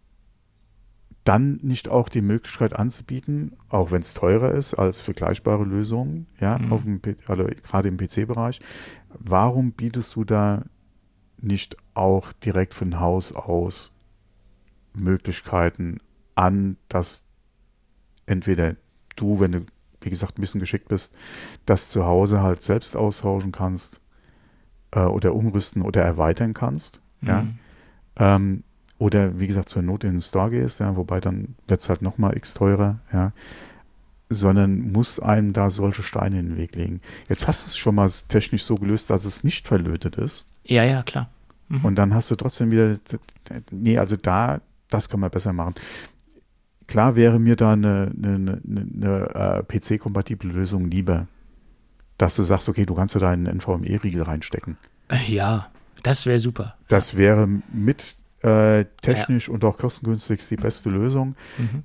S2: dann nicht auch die Möglichkeit anzubieten, auch wenn es teurer ist als vergleichbare Lösungen, ja, mhm. auf dem, also gerade im P C-Bereich, warum bietest du da nicht auch direkt von Haus aus Möglichkeiten an, dass entweder du, wenn du wie gesagt, ein bisschen geschickt bist, das zu Hause halt selbst austauschen kannst äh, oder umrüsten oder erweitern kannst. Mhm. Ja? Ähm, oder wie gesagt, zur Not in den Store gehst, ja, wobei dann wird es halt nochmal x teurer, ja, sondern musst einem da solche Steine in den Weg legen. Jetzt hast du es schon mal technisch so gelöst, dass es nicht verlötet ist.
S3: Ja, ja, klar. Mhm.
S2: Und dann hast du trotzdem wieder, nee, also da, das kann man besser machen. Klar wäre mir da eine, eine, eine, eine äh, P C-kompatible Lösung lieber, dass du sagst, okay, du kannst da deinen N V M E-Riegel reinstecken.
S3: Ja, das wäre super.
S2: Das wäre mit äh, technisch ja. und auch kostengünstig die beste Lösung. Mhm.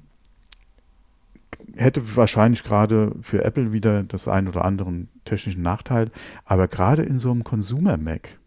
S2: Hätte wahrscheinlich gerade für Apple wieder das ein oder anderen technischen Nachteil, aber gerade in so einem Consumer-Mac,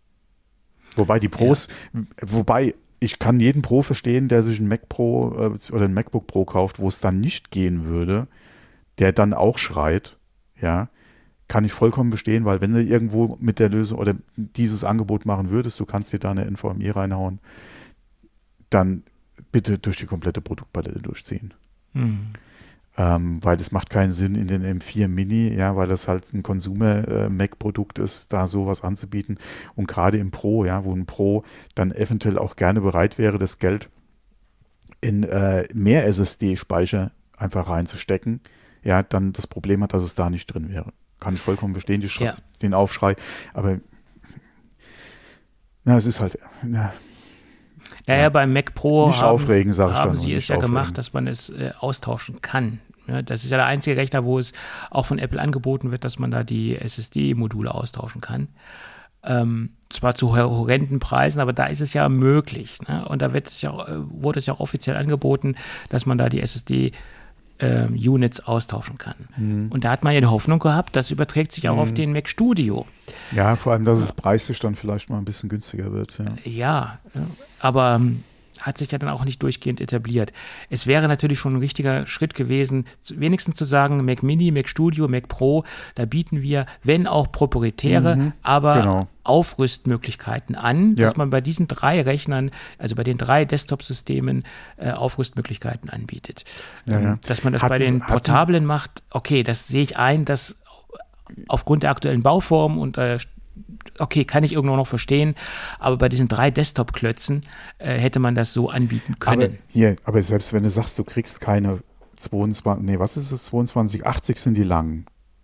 S2: wobei die Pros, ja. wobei ich kann jeden Pro verstehen, der sich ein Mac Pro äh, oder ein MacBook Pro kauft, wo es dann nicht gehen würde, der dann auch schreit, ja, kann ich vollkommen verstehen, weil wenn du irgendwo mit der Lösung oder dieses Angebot machen würdest, du kannst dir da eine N V M E reinhauen, dann bitte durch die komplette Produktpalette durchziehen. Mhm. Ähm, weil das macht keinen Sinn in den M vier Mini, ja, weil das halt ein Consumer-Mac-Produkt ist, da sowas anzubieten. Und gerade im Pro, ja, wo ein Pro dann eventuell auch gerne bereit wäre, das Geld in äh, mehr S S D-Speicher einfach reinzustecken, ja, dann das Problem hat, dass es da nicht drin wäre. Kann ich vollkommen verstehen, die ja. den Aufschrei. Aber na, es ist halt, na,
S3: Naja, ja. beim Mac Pro
S2: nicht
S3: haben,
S2: aufregen, sag ich
S3: haben
S2: dann
S3: sie es ja
S2: aufregen.
S3: gemacht, dass man es äh, austauschen kann. Ja, das ist ja der einzige Rechner, wo es auch von Apple angeboten wird, dass man da die S S D-Module austauschen kann. Ähm, zwar zu horrenden Preisen, aber da ist es ja möglich. Ne? Und da wird es ja, wurde es ja auch offiziell angeboten, dass man da die S S D ähm, Units austauschen kann. Mhm. Und da hat man ja die Hoffnung gehabt, das überträgt sich auch mhm. auf den Mac Studio.
S2: Ja, vor allem, dass es preislich dann vielleicht mal ein bisschen günstiger wird. Ja,
S3: ja, aber ähm, hat sich ja dann auch nicht durchgehend etabliert. Es wäre natürlich schon ein richtiger Schritt gewesen, wenigstens zu sagen, Mac Mini, Mac Studio, Mac Pro, da bieten wir, wenn auch proprietäre, mhm, aber genau. Aufrüstmöglichkeiten an, dass ja. man bei diesen drei Rechnern, also bei den drei Desktop-Systemen, äh, Aufrüstmöglichkeiten anbietet.
S2: Ja, ja.
S3: Dass man das
S2: hatten,
S3: bei den Portablen
S2: hatten,
S3: macht, okay, das sehe ich ein, dass aufgrund der aktuellen Bauform und äh, okay, kann ich irgendwo noch verstehen, aber bei diesen drei Desktop-Klötzen äh, hätte man das so anbieten können.
S2: Aber, hier, aber selbst wenn du sagst, du kriegst keine zweiundzwanzig, nee, was ist es, zweiundzwanzig achtzig sind die langen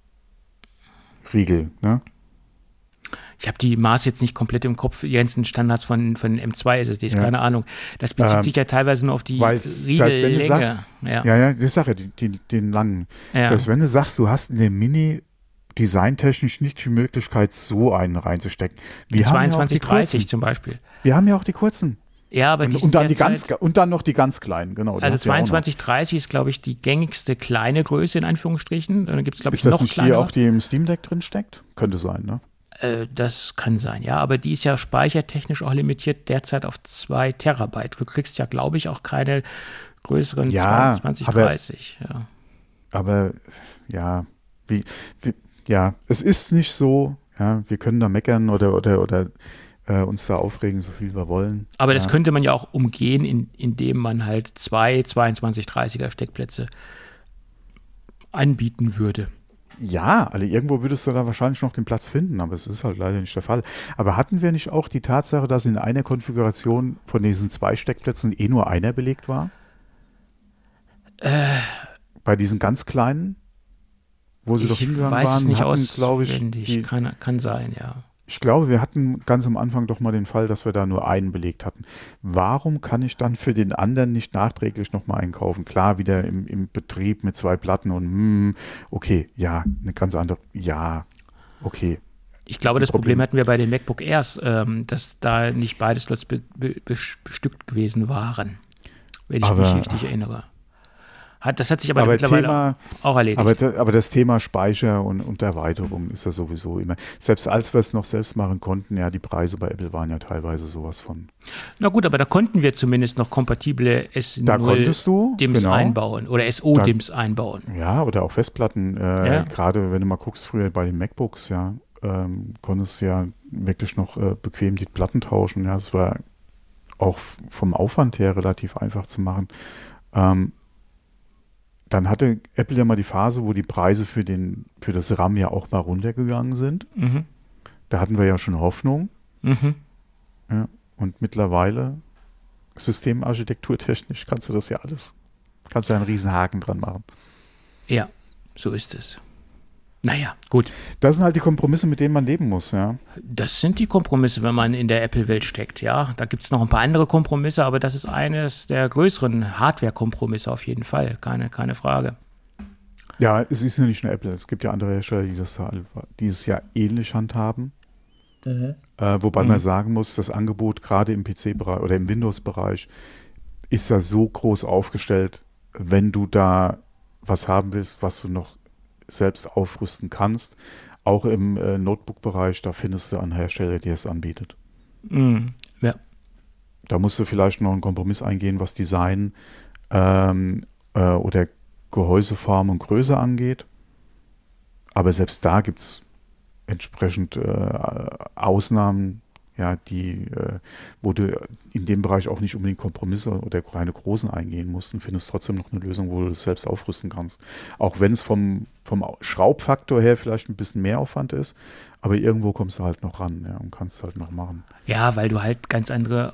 S2: Riegel, ne?
S3: Ich habe die Maße jetzt nicht komplett im Kopf, die ganzen Standards von, von M zwei S S Ds,
S2: Ja.
S3: keine Ahnung. Das bezieht
S2: Ähm,
S3: sich ja teilweise nur auf die
S2: weil, selbst wenn du sagst,
S3: Riegellänge. Ja.
S2: Ja, ja, die Sache, die, die, den langen.
S3: Ja.
S2: Selbst wenn du sagst, du hast in der Mini designtechnisch nicht die Möglichkeit, so einen reinzustecken. Wir haben ja auch die
S3: zweiundzwanzig dreißig
S2: kurzen.
S3: zum Beispiel.
S2: Wir haben ja auch die kurzen.
S3: Ja, aber die
S2: Und,
S3: sind
S2: und, dann die
S3: derzeit-
S2: ganz, und dann noch die ganz kleinen, genau. die
S3: Also
S2: hast du ja auch noch.
S3: zweiundzwanzig dreißig ist, glaube ich, die gängigste kleine Größe, in Anführungsstrichen. Und dann gibt es, glaube ich,
S2: Ist das
S3: noch
S2: nicht
S3: kleinere.
S2: hier auch, die im Steam Deck drin steckt? Könnte sein, ne?
S3: Äh, das kann sein, ja. Aber die ist ja speichertechnisch auch limitiert, derzeit auf zwei Terabyte. Du kriegst ja, glaube ich, auch keine größeren
S2: Ja,
S3: zweiundzwanzig
S2: aber-
S3: dreißig. Ja.
S2: Aber ja, wie, wie, ja, es ist nicht so, ja, wir können da meckern oder, oder, oder äh, uns da aufregen, so viel wir wollen.
S3: Aber das
S2: ja.
S3: könnte man ja auch umgehen, in, indem man halt zwei zweiundzwanzig dreißiger Steckplätze anbieten würde.
S2: Ja, also irgendwo würdest du da wahrscheinlich noch den Platz finden, aber es ist halt leider nicht der Fall. Aber hatten wir nicht auch die Tatsache, dass in einer Konfiguration von diesen zwei Steckplätzen eh nur einer belegt war?
S3: Äh,
S2: Bei diesen ganz kleinen, wo sie doch
S3: ich
S2: hingegangen
S3: weiß
S2: waren,
S3: es nicht
S2: hatten, glaube ich,
S3: auswendig.
S2: die,
S3: kann, kann sein, ja.
S2: ich glaube, wir hatten ganz am Anfang doch mal den Fall, dass wir da nur einen belegt hatten. Warum kann ich dann für den anderen nicht nachträglich nochmal einkaufen? Klar, wieder im, im Betrieb mit zwei Platten und hm, okay, ja, eine ganz andere, ja, okay.
S3: Ich glaube, das Problem
S2: Problem-
S3: hatten wir bei den MacBook Airs, ähm, dass da nicht beide Slots be be bestückt gewesen waren, wenn ich
S2: Aber-
S3: mich richtig erinnere. Hat, das hat sich aber,
S2: Aber
S3: mittlerweile
S2: Thema,
S3: auch erledigt.
S2: aber, da- aber das Thema Speicher und, und Erweiterung ist ja sowieso immer, selbst als wir es noch selbst machen konnten, ja, die Preise bei Apple waren ja teilweise sowas von.
S3: Na gut, aber da konnten wir zumindest noch kompatible S
S2: Da konntest du,
S3: null Dims
S2: genau.
S3: einbauen oder S O Dims einbauen.
S2: Ja, oder auch Festplatten, äh,
S3: Ja.
S2: gerade wenn du mal guckst, früher bei den MacBooks, ja, ähm, konntest du ja wirklich noch äh, bequem die Platten tauschen. Ja, es war auch f- vom Aufwand her relativ einfach zu machen. Ähm, dann hatte Apple ja mal die Phase, wo die Preise für, den, für das RAM ja auch mal runtergegangen sind.
S3: Mhm.
S2: Da hatten wir ja schon Hoffnung.
S3: Mhm.
S2: Ja, und mittlerweile, systemarchitekturtechnisch, kannst du das ja alles, kannst du ja einen riesen Haken dran machen.
S3: Ja, so ist es. Naja, gut.
S2: Das sind halt die Kompromisse, mit denen man leben muss, ja.
S3: Das sind die Kompromisse, wenn man in der Apple-Welt steckt, ja. Da gibt es noch ein paar andere Kompromisse, aber das ist eines der größeren Hardware-Kompromisse auf jeden Fall, keine, keine Frage.
S2: Ja, es ist ja nicht nur Apple, es gibt ja andere Hersteller, die das da alle- dieses Jahr ähnlich handhaben. Äh, wobei
S3: Mhm.
S2: man sagen muss, das Angebot gerade im P C-Bereich oder im Windows-Bereich ist ja so groß aufgestellt, wenn du da was haben willst, was du noch selbst aufrüsten kannst. Auch im äh, Notebook-Bereich, da findest du einen Hersteller, der es anbietet.
S3: Mhm. Ja.
S2: Da musst du vielleicht noch einen Kompromiss eingehen, was Design ähm, äh, oder Gehäuseform und Größe angeht. Aber selbst da gibt es entsprechend äh, Ausnahmen, ja, die, äh, wo du in dem Bereich auch nicht unbedingt Kompromisse oder keine großen eingehen musst und findest trotzdem noch eine Lösung, wo du das selbst aufrüsten kannst. Auch wenn es vom, vom Schraubfaktor her vielleicht ein bisschen mehr Aufwand ist, aber irgendwo kommst du halt noch ran, ja, und kannst es halt noch machen.
S3: Ja, weil du halt ganz andere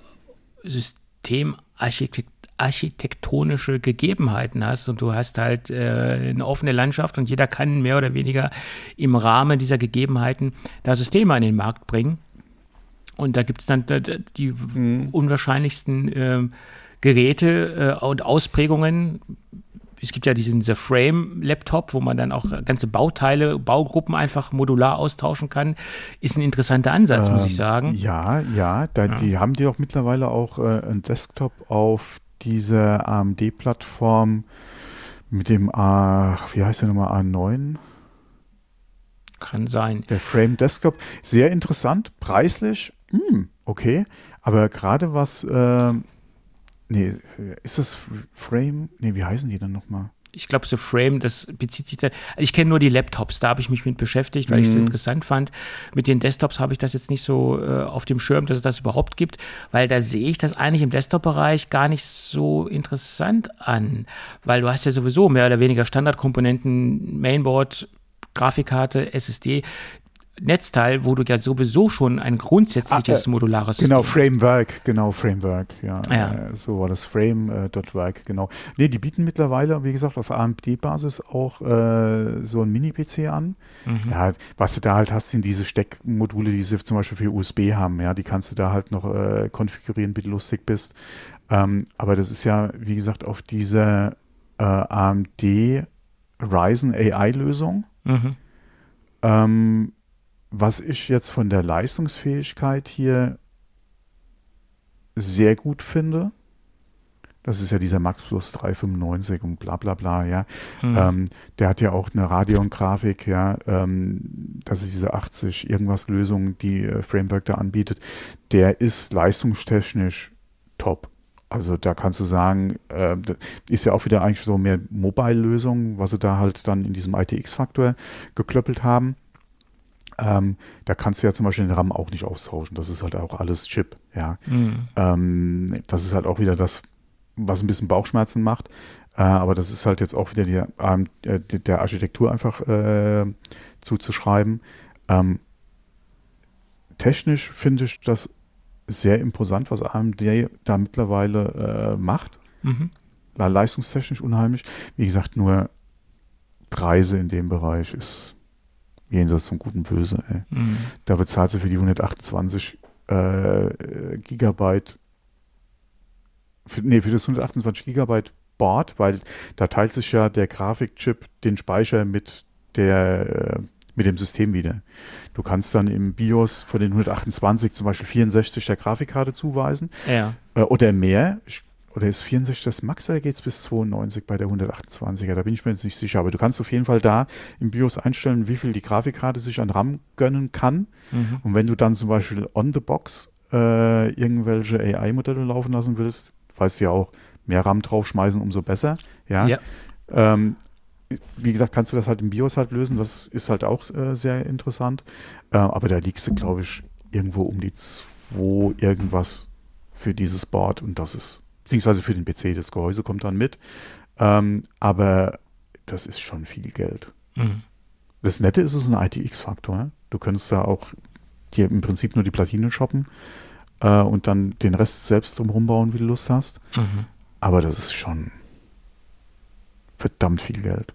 S3: systemarchitektonische Gegebenheiten hast und du hast halt äh, eine offene Landschaft und jeder kann mehr oder weniger im Rahmen dieser Gegebenheiten da Systeme an den Markt bringen. Und da gibt es dann äh, die
S2: Mhm.
S3: unwahrscheinlichsten äh, Geräte äh, und Ausprägungen. Es gibt ja diesen The Frame-Laptop, wo man dann auch ganze Bauteile, Baugruppen einfach modular austauschen kann. Ist ein interessanter Ansatz, muss ich
S2: Ähm,
S3: sagen.
S2: Ja, ja, da,
S3: Ja.
S2: die haben die auch mittlerweile auch äh, einen Desktop auf dieser A M D-Plattform mit dem A, wie heißt der nochmal, A neun?
S3: Kann sein.
S2: Der Frame Desktop. Sehr interessant, preislich, hm, okay, aber gerade was, äh, nee, ist das Frame? Nee, wie heißen die dann nochmal?
S3: Ich glaube, so Frame, das bezieht sich da. Ich kenne nur die Laptops, da habe ich mich mit beschäftigt, weil ich es
S2: Mhm.
S3: interessant fand. Mit den Desktops habe ich das jetzt nicht so äh, auf dem Schirm, dass es das überhaupt gibt, weil da sehe ich das eigentlich im Desktop-Bereich gar nicht so interessant an, weil du hast ja sowieso mehr oder weniger Standardkomponenten, Mainboard, Grafikkarte, S S D, Netzteil, wo du ja sowieso schon ein grundsätzliches ah, äh, modulares System
S2: Genau, Framework, hast. genau, Framework, ja.
S3: ja.
S2: Äh, so war das Frame.work, äh, genau. Nee, die bieten mittlerweile, wie gesagt, auf A M D-Basis auch äh, so ein Mini-P C an. Mhm. Ja, was du da halt hast, sind diese Steckmodule, die sie zum Beispiel für U S B haben, ja, die kannst du da halt noch äh, konfigurieren, wie du lustig bist. Ähm, aber das ist ja, wie gesagt, auf diese äh, A M D Ryzen A I-Lösung.
S3: Mhm.
S2: Ähm, Was ich jetzt von der Leistungsfähigkeit hier sehr gut finde, das ist ja dieser Max Plus dreihundertfünfundneunzig und bla bla bla, ja. Mhm. Ähm, der hat ja auch eine Radeon-Grafik, ja. Ähm, das ist diese achtzig irgendwas Lösung, die äh, Framework da anbietet. Der ist leistungstechnisch top. Also da kannst du sagen, äh, ist ja auch wieder eigentlich so mehr Mobile-Lösung, was sie da halt dann in diesem I T X-Faktor geklöppelt haben. Ähm, da kannst du ja zum Beispiel den RAM auch nicht austauschen. Das ist halt auch alles Chip, ja. Mhm. Ähm, das ist halt auch wieder das, was ein bisschen Bauchschmerzen macht. Äh, aber das ist halt jetzt auch wieder die, äh, der Architektur einfach äh, zuzuschreiben. Ähm, technisch finde ich das sehr imposant, was A M D da mittlerweile äh, macht.
S3: Mhm.
S2: Leistungstechnisch unheimlich. Wie gesagt, nur Preise in dem Bereich ist jenseits zum guten Böse. Ey. Mhm. Da bezahlt sie für die hundertachtundzwanzig äh, Gigabyte, für, nee, für das hundertachtundzwanzig Gigabyte Board, weil da teilt sich ja der Grafikchip den Speicher mit der äh, mit dem System wieder. Du kannst dann im BIOS von den hundertachtundzwanzig zum Beispiel vierundsechzig der Grafikkarte zuweisen
S3: ja.
S2: äh, oder mehr. Ich, Oder ist vierundsechzig das Max oder geht es bis zweiundneunzig bei der hundertachtundzwanziger? Da bin ich mir jetzt nicht sicher. Aber du kannst auf jeden Fall da im BIOS einstellen, wie viel die Grafikkarte sich an RAM gönnen kann. Mhm. Und wenn du dann zum Beispiel on the box äh, irgendwelche A I-Modelle laufen lassen willst, weißt du ja auch, mehr RAM draufschmeißen, umso besser. Ja. ja. Ähm, wie gesagt, kannst du das halt im BIOS halt lösen. Das ist halt auch äh, sehr interessant. Äh, aber da liegst du, glaube ich, irgendwo um die zwei irgendwas für dieses Board. Und das ist beziehungsweise für den P C, das Gehäuse kommt dann mit. Ähm, aber das ist schon viel Geld. Mhm. Das Nette ist, es ist ein I T X-Faktor. Du könntest da auch dir im Prinzip nur die Platine shoppen äh, und dann den Rest selbst drumherum bauen, wie du Lust hast. Mhm. Aber das ist schon verdammt viel Geld.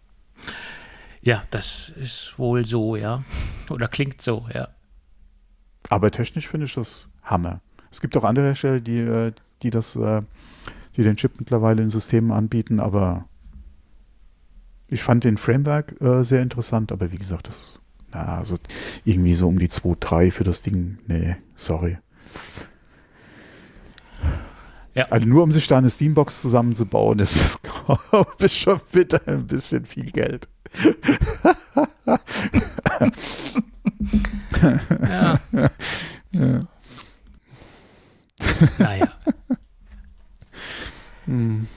S3: Ja, das ist wohl so, ja. Oder klingt so, ja.
S2: Aber technisch finde ich das Hammer. Es gibt auch andere Hersteller, die, die das, die den Chip mittlerweile in Systemen anbieten, aber ich fand den Framework äh, sehr interessant, aber wie gesagt, das, na, also irgendwie so um die zwei, drei für das Ding, nee, sorry. Ja. Also nur um sich da eine Steambox zusammenzubauen, ist das, glaube ich, schon bitte ein bisschen viel Geld.
S3: ja. ja. Naja.
S2: hm.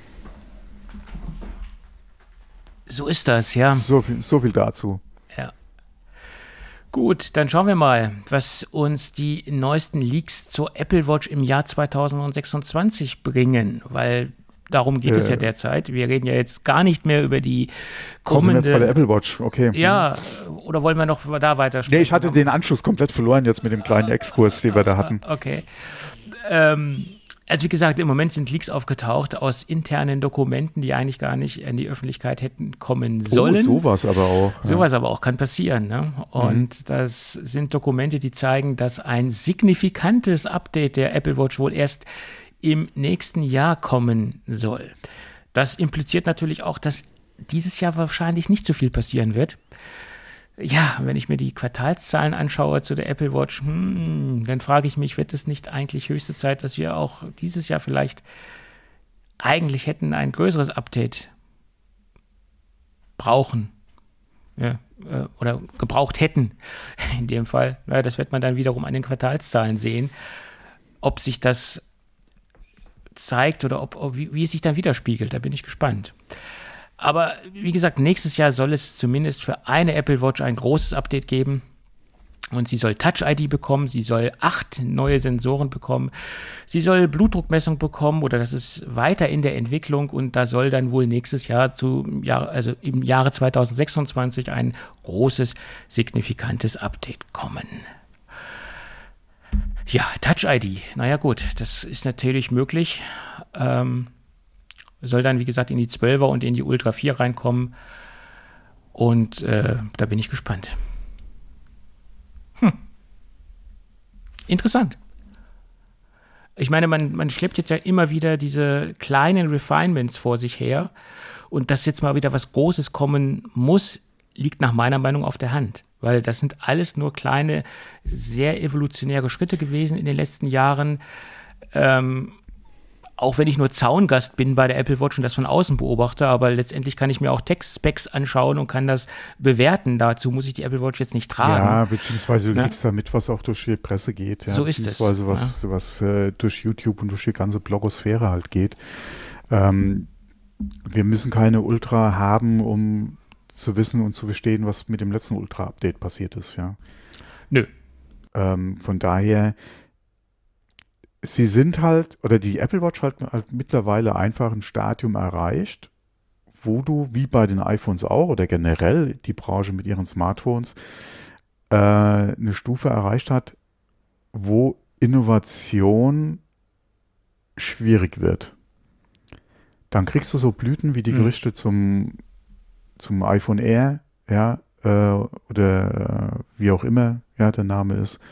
S3: So ist das, ja.
S2: So viel, so viel dazu.
S3: Ja. Gut, dann schauen wir mal, was uns die neuesten Leaks zur Apple Watch im Jahr zweitausendsechsundzwanzig bringen, weil darum geht äh, es ja derzeit. Wir reden ja jetzt gar nicht mehr über die kommende...
S2: Jetzt bei der Apple Watch, okay.
S3: Ja, oder wollen wir noch da weiter sprechen?
S2: Nee, ich hatte den Anschluss komplett verloren jetzt mit dem kleinen Exkurs, den wir da hatten.
S3: Okay. Ähm, also wie gesagt, im Moment sind Leaks aufgetaucht aus internen Dokumenten, die eigentlich gar nicht in die Öffentlichkeit hätten kommen sollen.
S2: Oh, sowas aber auch.
S3: Ja. Sowas aber auch kann passieren. Ne? Und mhm. das sind Dokumente, die zeigen, dass ein signifikantes Update der Apple Watch wohl erst im nächsten Jahr kommen soll. Das impliziert natürlich auch, dass dieses Jahr wahrscheinlich nicht so viel passieren wird. Ja, wenn ich mir die Quartalszahlen anschaue zu der Apple Watch, hm, dann frage ich mich, wird es nicht eigentlich höchste Zeit, dass wir auch dieses Jahr vielleicht eigentlich hätten ein größeres Update brauchen? Ja, äh, oder gebraucht hätten in dem Fall. Ja, das wird man dann wiederum an den Quartalszahlen sehen, ob sich das zeigt oder ob, ob wie, wie es sich dann widerspiegelt. Da bin ich gespannt. Aber wie gesagt, nächstes Jahr soll es zumindest für eine Apple Watch ein großes Update geben. Und sie soll Touch-I D bekommen, sie soll acht neue Sensoren bekommen, sie soll Blutdruckmessung bekommen oder das ist weiter in der Entwicklung und da soll dann wohl nächstes Jahr, zu, ja, also im Jahre zwanzig sechsundzwanzig, ein großes, signifikantes Update kommen. Ja, Touch-I D, naja gut, das ist natürlich möglich. Ähm, soll dann, wie gesagt, in die zwölfer und in die Ultra vier reinkommen und äh, da bin ich gespannt. Hm. Interessant. Ich meine, man, man schleppt jetzt ja immer wieder diese kleinen Refinements vor sich her und dass jetzt mal wieder was Großes kommen muss, liegt nach meiner Meinung auf der Hand, weil das sind alles nur kleine, sehr evolutionäre Schritte gewesen in den letzten Jahren. Ähm, auch wenn ich nur Zaungast bin bei der Apple Watch und das von außen beobachte, aber letztendlich kann ich mir auch Tech-Specs anschauen und kann das bewerten. Dazu muss ich die Apple Watch jetzt nicht tragen.
S2: Ja, beziehungsweise du
S3: ja?
S2: kriegst da mit, was auch durch die Presse geht. Ja,
S3: so ist es.
S2: Beziehungsweise was, ja. was äh, durch YouTube und durch die ganze Blogosphäre halt geht. Ähm, wir müssen keine Ultra haben, um zu wissen und zu verstehen, was mit dem letzten Ultra-Update passiert ist. Ja.
S3: Nö.
S2: Ähm, von daher sie sind halt, oder die Apple Watch hat halt mittlerweile einfach ein Stadium erreicht, wo du, wie bei den iPhones auch, oder generell die Branche mit ihren Smartphones, äh, eine Stufe erreicht hat, wo Innovation schwierig wird. Dann kriegst du so Blüten wie die Gerüchte mhm. zum, zum iPhone Air, ja, äh, oder äh, wie auch immer, ja, der Name ist.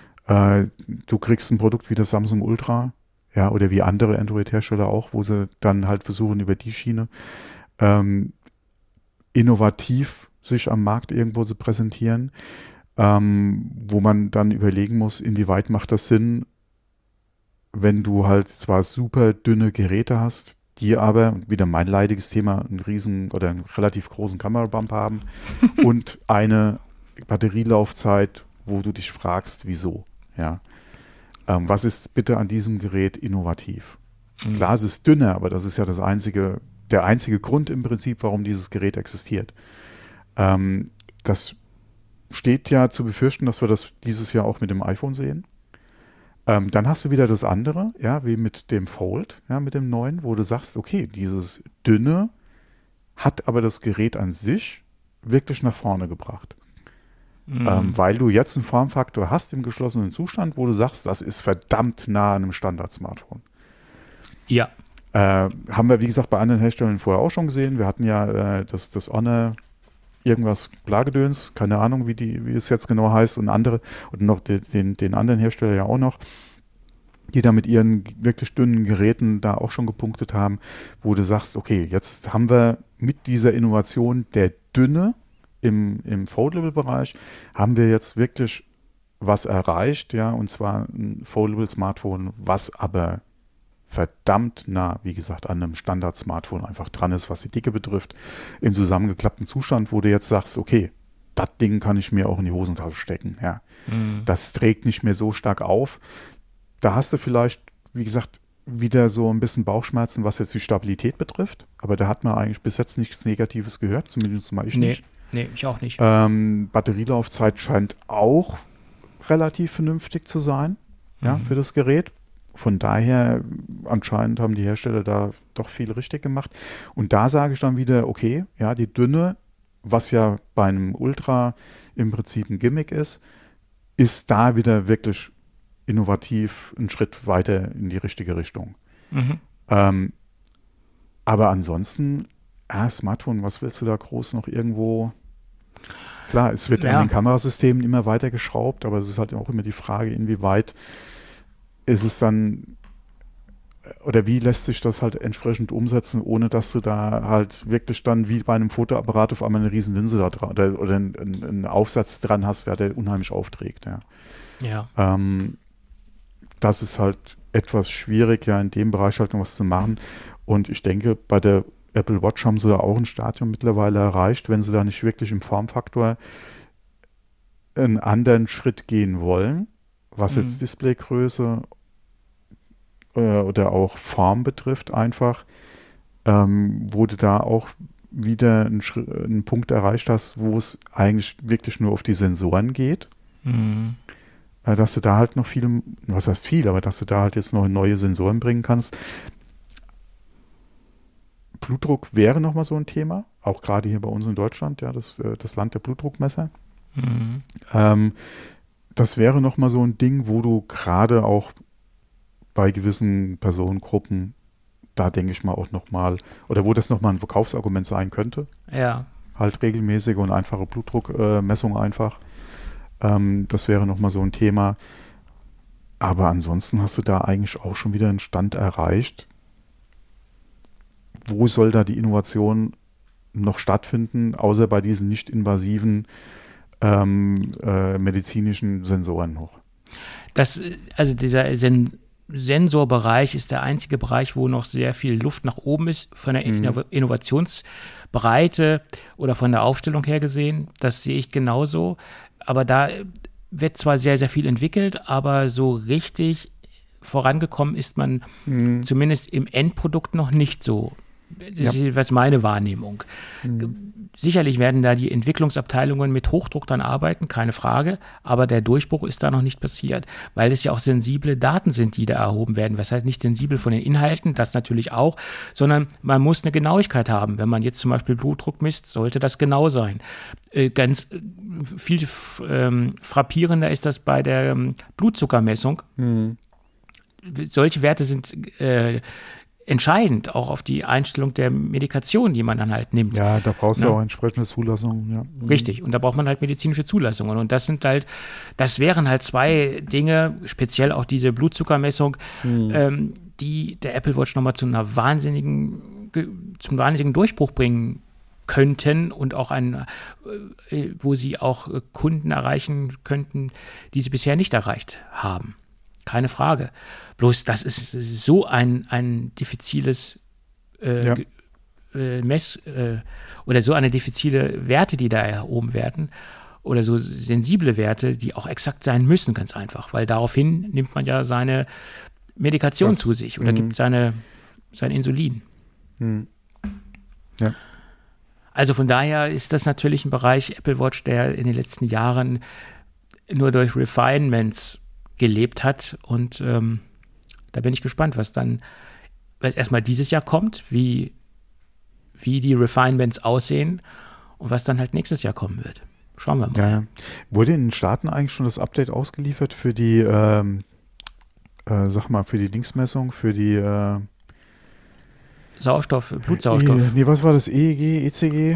S2: Du kriegst ein Produkt wie das Samsung Ultra, ja, oder wie andere Android-Hersteller auch, wo sie dann halt versuchen, über die Schiene ähm, innovativ sich am Markt irgendwo zu präsentieren, ähm, wo man dann überlegen muss, inwieweit macht das Sinn, wenn du halt zwar super dünne Geräte hast, die aber, wieder mein leidiges Thema, einen riesen oder einen relativ großen Kamerabump haben und eine Batterielaufzeit, wo du dich fragst, wieso. Ja. Ähm, was ist bitte an diesem Gerät innovativ? Mhm. Klar, es ist dünner, aber das ist ja das einzige, der einzige Grund im Prinzip, warum dieses Gerät existiert. Ähm, das steht ja zu befürchten, dass wir das dieses Jahr auch mit dem iPhone sehen. Ähm, dann hast du wieder das andere, ja, wie mit dem Fold, ja, mit dem neuen, wo du sagst, okay, dieses dünne hat aber das Gerät an sich wirklich nach vorne gebracht. Mhm. Ähm, weil du jetzt einen Formfaktor hast im geschlossenen Zustand, wo du sagst, das ist verdammt nah an einem Standard-Smartphone.
S3: Ja.
S2: Äh, haben wir, wie gesagt, bei anderen Herstellern vorher auch schon gesehen. Wir hatten ja äh, das, das Honor irgendwas Blagedöns, keine Ahnung, wie, die, wie es jetzt genau heißt, und andere, und noch den, den, den anderen Hersteller ja auch noch, die da mit ihren wirklich dünnen Geräten da auch schon gepunktet haben, wo du sagst, okay, jetzt haben wir mit dieser Innovation der Dünne Im, im Foldable-Bereich haben wir jetzt wirklich was erreicht, ja, und zwar ein Foldable-Smartphone, was aber verdammt nah, wie gesagt, an einem Standard-Smartphone einfach dran ist, was die Dicke betrifft, im zusammengeklappten Zustand, wo du jetzt sagst, okay, das Ding kann ich mir auch in die Hosentasche stecken, ja. Mhm. Das trägt nicht mehr so stark auf. Da hast du vielleicht, wie gesagt, wieder so ein bisschen Bauchschmerzen, was jetzt die Stabilität betrifft, aber da hat man eigentlich bis jetzt nichts Negatives gehört, zumindest mal ich
S3: nee.
S2: nicht.
S3: Nee, ich auch nicht.
S2: Ähm, Batterielaufzeit scheint auch relativ vernünftig zu sein, mhm. ja, für das Gerät. Von daher, anscheinend haben die Hersteller da doch viel richtig gemacht. Und da sage ich dann wieder, okay, ja, die Dünne, was ja bei einem Ultra im Prinzip ein Gimmick ist, ist da wieder wirklich innovativ einen Schritt weiter in die richtige Richtung. Mhm. Ähm, aber ansonsten, ja, Smartphone, was willst du da groß noch irgendwo? Klar, es wird ja. an den Kamerasystemen immer weiter geschraubt, aber es ist halt auch immer die Frage, inwieweit ist es dann, oder wie lässt sich das halt entsprechend umsetzen, ohne dass du da halt wirklich dann wie bei einem Fotoapparat auf einmal eine riesen Linse da dran oder, oder einen, einen Aufsatz dran hast, ja, der unheimlich aufträgt. Ja.
S3: ja.
S2: Ähm, das ist halt etwas schwierig, ja, in dem Bereich halt noch was zu machen. Und ich denke, bei der Apple Watch haben sie da auch ein Stadium mittlerweile erreicht, wenn sie da nicht wirklich im Formfaktor einen anderen Schritt gehen wollen, was mhm. jetzt Displaygröße äh, oder auch Form betrifft einfach, ähm, wo du da auch wieder einen, Schritt, einen Punkt erreicht hast, wo es eigentlich wirklich nur auf die Sensoren geht.
S3: Mhm.
S2: Äh, dass du da halt noch viel, was heißt viel, aber dass du da halt jetzt noch neue Sensoren bringen kannst. Blutdruck wäre nochmal so ein Thema, auch gerade hier bei uns in Deutschland, ja, das, das Land der Blutdruckmesser.
S3: Mhm.
S2: Ähm, das wäre nochmal so ein Ding, wo du gerade auch bei gewissen Personengruppen, da denke ich mal auch nochmal, oder wo das nochmal ein Verkaufsargument sein könnte.
S3: Ja.
S2: Halt regelmäßige und einfache Blutdruckmessung äh, einfach. Ähm, das wäre nochmal so ein Thema. Aber ansonsten hast du da eigentlich auch schon wieder einen Stand erreicht. Wo soll da die Innovation noch stattfinden, außer bei diesen nicht invasiven ähm, äh, medizinischen Sensoren noch?
S3: Das, also dieser Sen- Sensorbereich ist der einzige Bereich, wo noch sehr viel Luft nach oben ist, von der
S2: Mhm.
S3: Inno- Innovationsbreite oder von der Aufstellung her gesehen. Das sehe ich genauso. Aber da wird zwar sehr, sehr viel entwickelt, aber so richtig vorangekommen ist man
S2: Mhm.
S3: zumindest im Endprodukt noch nicht so. Das
S2: Ja.
S3: ist jedenfalls meine Wahrnehmung.
S2: Mhm.
S3: Sicherlich werden da die Entwicklungsabteilungen mit Hochdruck dran arbeiten, keine Frage, aber der Durchbruch ist da noch nicht passiert, weil es ja auch sensible Daten sind, die da erhoben werden. Was heißt nicht sensibel von den Inhalten, das natürlich auch, sondern man muss eine Genauigkeit haben. Wenn man jetzt zum Beispiel Blutdruck misst, sollte das genau sein. Äh, ganz äh, viel f- ähm, frappierender ist das bei der ähm, Blutzuckermessung.
S2: Mhm.
S3: Solche Werte sind äh, entscheidend, auch auf die Einstellung der Medikation, die man dann halt nimmt.
S2: Ja, da brauchst du
S3: Ja.
S2: auch entsprechende Zulassungen. Ja. Mhm.
S3: Richtig. Und da braucht man halt medizinische Zulassungen. Und das sind halt, das wären halt zwei Dinge, speziell auch diese Blutzuckermessung,
S2: Mhm.
S3: ähm, die der Apple Watch nochmal zu einer wahnsinnigen, ge- zum wahnsinnigen Durchbruch bringen könnten und auch ein, äh, wo sie auch äh, Kunden erreichen könnten, die sie bisher nicht erreicht haben. Keine Frage. Bloß das ist so ein, ein diffiziles äh,
S2: Ja.
S3: ge- äh, Mess äh, oder so eine diffizile Werte, die da erhoben werden oder so sensible Werte, die auch exakt sein müssen, ganz einfach, weil daraufhin nimmt man ja seine Medikation
S2: Das-
S3: zu sich oder
S2: mhm.
S3: gibt seine, sein Insulin.
S2: Mhm. Ja.
S3: Also von daher ist das natürlich ein Bereich Apple Watch, der in den letzten Jahren nur durch Refinements gelebt hat und ähm, da bin ich gespannt, was dann was erstmal dieses Jahr kommt, wie, wie die Refinements aussehen und was dann halt nächstes Jahr kommen wird. Schauen wir mal.
S2: Ja, ja. Wurde in den Staaten eigentlich schon das Update ausgeliefert für die, ähm, äh, sag mal, für die Dingsmessung, für die äh,
S3: Sauerstoff, Blutsauerstoff.
S2: E, nee, was war das? E E G, E C G?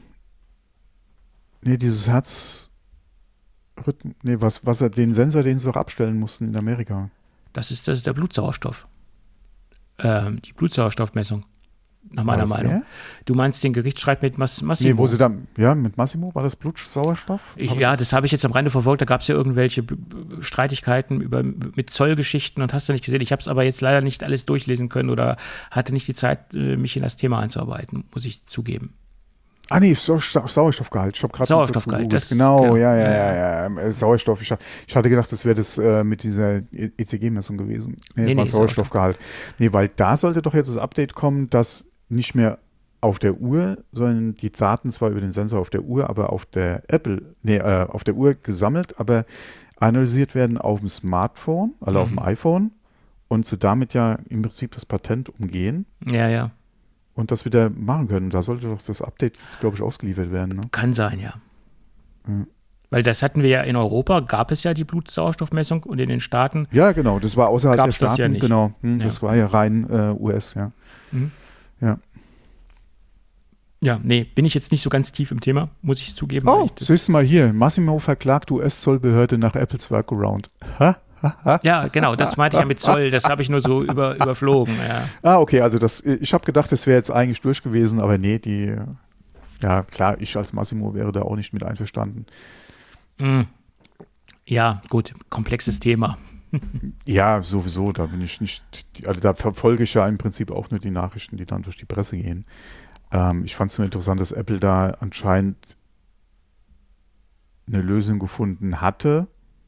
S2: Nee, dieses Herz. Rhythm, nee, was, was er, den Sensor, den sie doch abstellen mussten in Amerika.
S3: Das ist, das ist der Blutsauerstoff. Ähm, die Blutsauerstoffmessung, nach
S2: War
S3: meiner
S2: das
S3: Meinung.
S2: der?
S3: Du meinst den Gerichtsstreit mit Mas Massimo?
S2: Nee, wo sie da, ja, mit Massimo, war das Blutsauerstoff?
S3: Ich,
S2: Hab
S3: ja,
S2: ich
S3: das habe ich jetzt am Rande verfolgt. Da gab es ja irgendwelche B- B- Streitigkeiten über, mit Zollgeschichten und hast du nicht gesehen. Ich habe es aber jetzt leider nicht alles durchlesen können oder hatte nicht die Zeit, äh, mich in das Thema einzuarbeiten, muss ich zugeben.
S2: Ah nee, Sau Sau Sauerstoffgehalt. Ich habe gerade
S3: Sauerstoffgehalt, das-
S2: Genau,
S3: genau.
S2: ja, ja,
S3: Ja,
S2: ja, ja. Ähm, äh, Sauerstoff. Ich, ha- ich hatte gedacht, das wäre das äh, mit dieser E C G-Messung gewesen. Nee,
S3: Nee,
S2: war
S3: nee,
S2: Sauerstoffgehalt. Nee, weil da sollte doch jetzt das Update kommen, dass nicht mehr auf der Uhr, sondern die Daten zwar über den Sensor auf der Uhr, aber auf der Apple, nee, äh, auf der Uhr gesammelt, aber analysiert werden auf dem Smartphone, also auf dem
S3: Mhm.
S2: iPhone und sie damit ja im Prinzip das Patent umgehen
S3: Ja, ja.
S2: und das wieder machen können. Da sollte doch das Update jetzt, glaube ich, ausgeliefert werden. Ne?
S3: Kann sein, ja.
S2: Mhm.
S3: Weil das hatten wir ja in Europa, gab es ja die Blutsauerstoffmessung und in den Staaten.
S2: Ja, genau, das war außerhalb
S3: Gab's
S2: der
S3: das
S2: Staaten.
S3: ja nicht.
S2: Genau, hm,
S3: Ja.
S2: das war ja rein äh, U S, ja.
S3: Mhm.
S2: Ja.
S3: Ja, nee, bin ich jetzt nicht so ganz tief im Thema, muss ich zugeben. weil
S2: Oh,
S3: ich das,
S2: siehst du mal hier, Massimo verklagt U S-Zollbehörde nach Apples Workaround. Ha?
S3: ja, genau, das meinte ich ja mit Zoll, das habe ich nur so über, überflogen. Ja.
S2: Ah, okay, also das, ich habe gedacht, das wäre jetzt eigentlich durch gewesen, aber nee, die, ja klar, ich als Massimo wäre da auch nicht mit einverstanden.
S3: Mm. Ja, gut, komplexes Thema.
S2: Ja, sowieso, da bin ich nicht, also da verfolge ich ja im Prinzip auch nur die Nachrichten, die dann durch die Presse gehen. Ähm, ich fand es nur interessant, dass Apple da anscheinend eine Lösung gefunden hatte,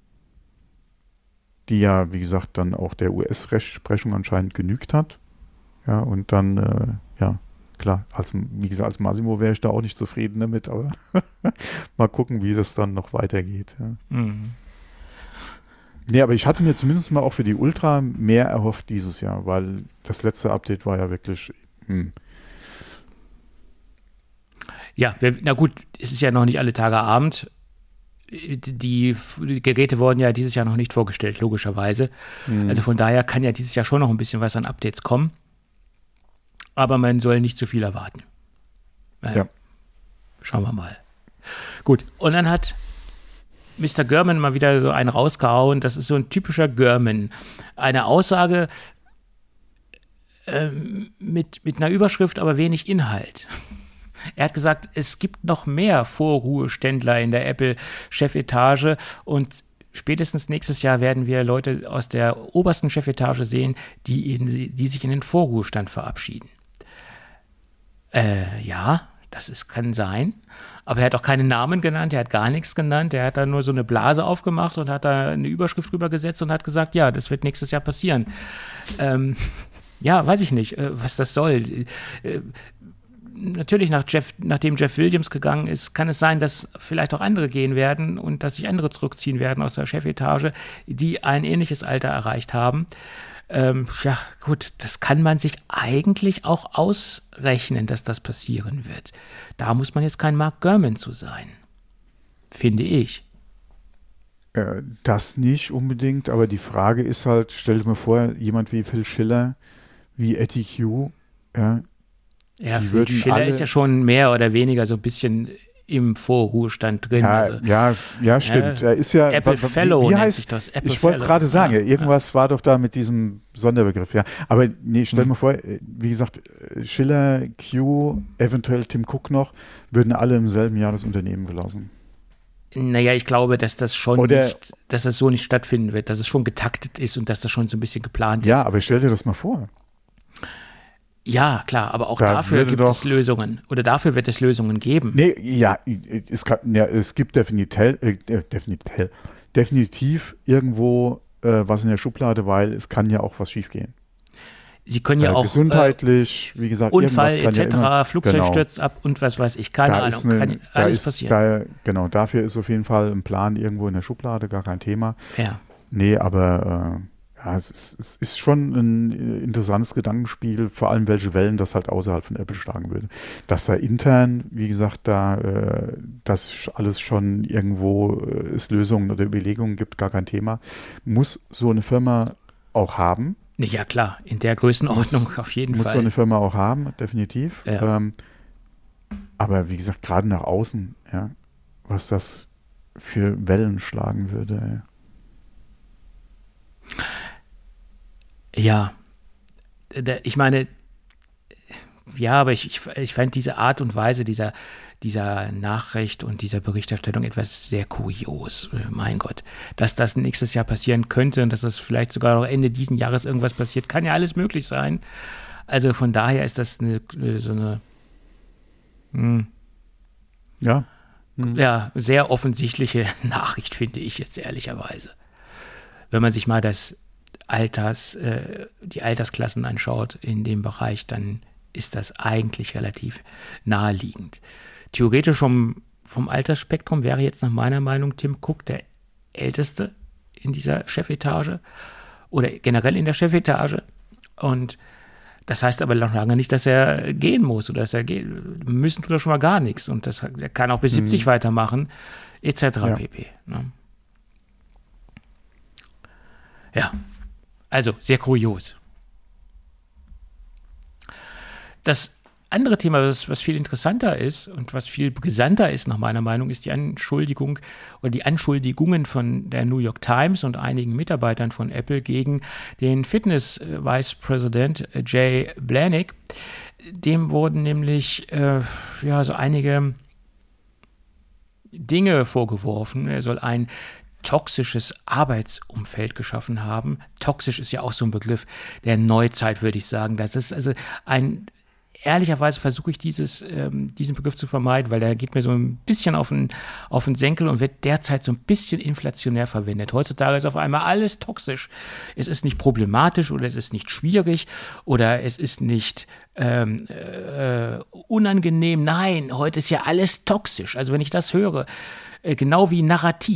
S2: die ja, wie gesagt, dann auch der U S-Rechtsprechung anscheinend genügt hat. Ja, und dann, äh, ja, klar, als, wie gesagt, als Massimo wäre ich da auch nicht zufrieden damit, aber mal gucken, wie das dann noch weitergeht. Ja.
S3: Mm.
S2: Nee, aber ich hatte mir zumindest mal auch für die Ultra mehr erhofft dieses Jahr, weil das letzte Update war ja wirklich. Hm.
S3: Ja, wir, na gut, es ist ja noch nicht alle Tage Abend. Die, die Geräte wurden ja dieses Jahr noch nicht vorgestellt, logischerweise. Hm. Also von daher kann ja dieses Jahr schon noch ein bisschen was an Updates kommen. Aber man soll nicht zu viel erwarten. Naja, ja. Schauen wir mal. Gut, und dann hat Mister Gurman mal wieder so einen rausgehauen. Das ist so ein typischer Gurman. Eine Aussage ähm, mit, mit einer Überschrift, aber wenig Inhalt. Er hat gesagt, es gibt noch mehr Vorruheständler in der Apple-Chefetage und spätestens nächstes Jahr werden wir Leute aus der obersten Chefetage sehen, die, in, die sich in den Vorruhestand verabschieden. Äh, ja, das ist, kann sein, aber er hat auch keinen Namen genannt, er hat gar nichts genannt, er hat da nur so eine Blase aufgemacht und hat da eine Überschrift drüber gesetzt und hat gesagt, ja, das wird nächstes Jahr passieren. Ähm, ja, weiß ich nicht, äh, was das soll. Äh, Natürlich, nach Jeff, nachdem Jeff Williams gegangen ist, kann es sein, dass vielleicht auch andere gehen werden und dass sich andere zurückziehen werden aus der Chefetage, die ein ähnliches Alter erreicht haben. Ähm, ja, gut, das kann man sich eigentlich auch ausrechnen, dass das passieren wird. Da muss man jetzt kein Mark Gurman zu sein, finde ich.
S2: Äh, das nicht unbedingt, aber die Frage ist halt, stell dir mal vor, jemand wie Phil Schiller, wie Eddie Q, ja,
S3: Ja, Phil Schiller ist ja schon mehr oder weniger so ein bisschen im Vorruhestand drin.
S2: Ja,
S3: also,
S2: ja, ja, stimmt.
S3: Ja,
S2: er ist ja,
S3: Apple
S2: wie,
S3: Fellow
S2: wie
S3: nennt
S2: heißt,
S3: sich das. Apple
S2: ich wollte es gerade sagen,
S3: ja,
S2: irgendwas
S3: ja.
S2: war doch da mit diesem Sonderbegriff. Ja, aber nee, stell hm. mir vor, wie gesagt, Schiller, Q, eventuell Tim Cook noch, würden alle im selben Jahr das Unternehmen verlassen.
S3: Naja, ich glaube, dass das schon
S2: Oder,
S3: nicht, dass das so nicht stattfinden wird, dass es schon getaktet ist und dass das schon so ein bisschen geplant
S2: ja,
S3: ist.
S2: Ja, aber stell dir das mal vor.
S3: Ja, klar, aber auch
S2: da
S3: dafür gibt es Lösungen. Oder dafür wird es Lösungen geben.
S2: Nee, ja, es, kann, ja, es gibt definitiv, äh, definitiv, definitiv irgendwo äh, was in der Schublade, weil es kann ja auch was schiefgehen.
S3: Sie können ja
S2: äh,
S3: auch
S2: gesundheitlich, äh, wie gesagt,
S3: Unfall et cetera,
S2: ja immer,
S3: Flugzeug
S2: genau.
S3: stürzt ab und was weiß ich, keine
S2: da
S3: Ahnung,
S2: eine,
S3: kann alles
S2: ist,
S3: passieren.
S2: Da, genau, dafür ist auf jeden Fall ein Plan irgendwo in der Schublade, gar kein Thema.
S3: Ja.
S2: Nee, aber äh, ja, es ist, es ist schon ein interessantes Gedankenspiel, vor allem welche Wellen das halt außerhalb von Apple schlagen würde. Dass da intern, wie gesagt, da äh, das alles schon irgendwo äh, es Lösungen oder Überlegungen gibt, gar kein Thema. Muss so eine Firma auch haben.
S3: Ja klar, in der Größenordnung muss, auf jeden
S2: muss
S3: Fall.
S2: Muss so eine Firma auch haben, definitiv.
S3: Ja.
S2: Ähm, aber wie gesagt, gerade nach außen, ja, was das für Wellen schlagen würde, ja.
S3: Ja, ich meine, ja, aber ich, ich, ich fand diese Art und Weise dieser, dieser Nachricht und dieser Berichterstattung etwas sehr kurios. Mein Gott, dass das nächstes Jahr passieren könnte und dass das vielleicht sogar noch Ende diesen Jahres irgendwas passiert, kann ja alles möglich sein. Also von daher ist das eine, so eine mh,
S2: ja.
S3: Hm. ja, sehr offensichtliche Nachricht, finde ich jetzt ehrlicherweise. Wenn man sich mal das Alters, äh, die Altersklassen anschaut in dem Bereich, dann ist das eigentlich relativ naheliegend. Theoretisch vom, vom Altersspektrum wäre jetzt nach meiner Meinung Tim Cook der Älteste in dieser Chefetage oder generell in der Chefetage. Und das heißt aber noch lange nicht, dass er gehen muss oder dass er gehen müssen tut er schon mal gar nichts. Und das, er kann auch bis mhm. siebzig weitermachen, et cetera Ja. pp. Ne? Ja. Also, sehr kurios. Das andere Thema, was, was viel interessanter ist und was viel brisanter ist, nach meiner Meinung, ist die Anschuldigung oder die Anschuldigungen von der New York Times und einigen Mitarbeitern von Apple gegen den Fitness-Vice President Jay Blahnik. Dem wurden nämlich äh, ja, so einige Dinge vorgeworfen. Er soll ein toxisches Arbeitsumfeld geschaffen haben. Toxisch ist ja auch so ein Begriff der Neuzeit, würde ich sagen. Das ist also ein, ehrlicherweise versuche ich dieses, ähm, diesen Begriff zu vermeiden, weil der geht mir so ein bisschen auf den, auf den Senkel und wird derzeit so ein bisschen inflationär verwendet. Heutzutage ist auf einmal alles toxisch. Es ist nicht problematisch oder es ist nicht schwierig oder es ist nicht ähm, äh, unangenehm. Nein, heute ist ja alles toxisch. Also wenn ich das höre, äh, genau wie Narrativ,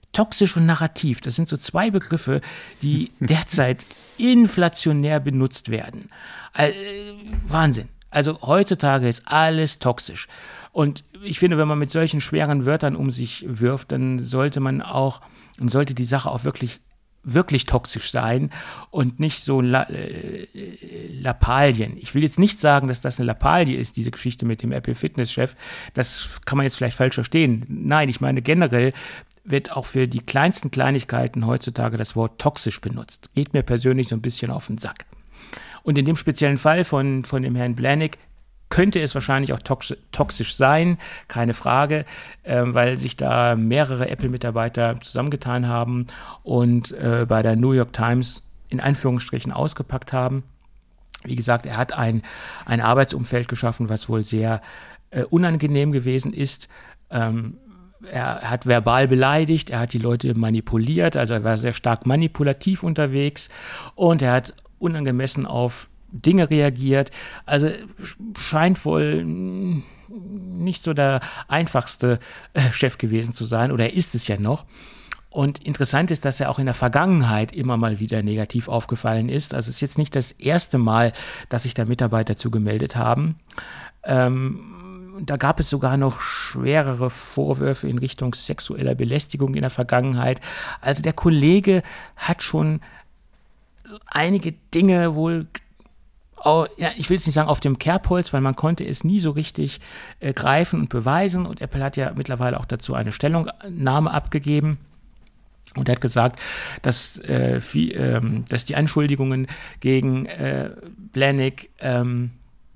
S3: Toxisch und narrativ, das sind so zwei Begriffe, die derzeit inflationär benutzt werden. Äh, Wahnsinn. Also heutzutage ist alles toxisch. Und ich finde, wenn man mit solchen schweren Wörtern um sich wirft, dann sollte man auch, dann sollte die Sache auch wirklich, wirklich toxisch sein und nicht so La, äh, Lappalien. Ich will jetzt nicht sagen, dass das eine Lappalie ist, diese Geschichte mit dem Apple-Fitness-Chef. Das kann man jetzt vielleicht falsch verstehen. Nein, ich meine generell wird auch für die kleinsten Kleinigkeiten heutzutage das Wort toxisch benutzt. Geht mir persönlich so ein bisschen auf den Sack. Und in dem speziellen Fall von, von dem Herrn Blahnik könnte es wahrscheinlich auch tox- toxisch sein, keine Frage, äh, weil sich da mehrere Apple-Mitarbeiter zusammengetan haben und äh, bei der New York Times in Anführungsstrichen ausgepackt haben. Wie gesagt, er hat ein, ein Arbeitsumfeld geschaffen, was wohl sehr äh, unangenehm gewesen ist. Ähm, Er hat verbal beleidigt, er hat die Leute manipuliert, also er war sehr stark manipulativ unterwegs und er hat unangemessen auf Dinge reagiert. Also scheint wohl nicht so der einfachste Chef gewesen zu sein, oder er ist es ja noch. Und interessant ist, dass er auch in der Vergangenheit immer mal wieder negativ aufgefallen ist. Also es ist jetzt nicht das erste Mal, dass sich da Mitarbeiter zugemeldet haben. Ähm, Da gab es sogar noch schwerere Vorwürfe in Richtung sexueller Belästigung in der Vergangenheit. Also der Kollege hat schon einige Dinge wohl, ja, ich will jetzt nicht sagen auf dem Kerbholz, weil man konnte es nie so richtig äh, greifen und beweisen. Und Apple hat ja mittlerweile auch dazu eine Stellungnahme abgegeben. Und er hat gesagt, dass, äh, viel, ähm, dass die Anschuldigungen gegen äh, Blahnik ähm,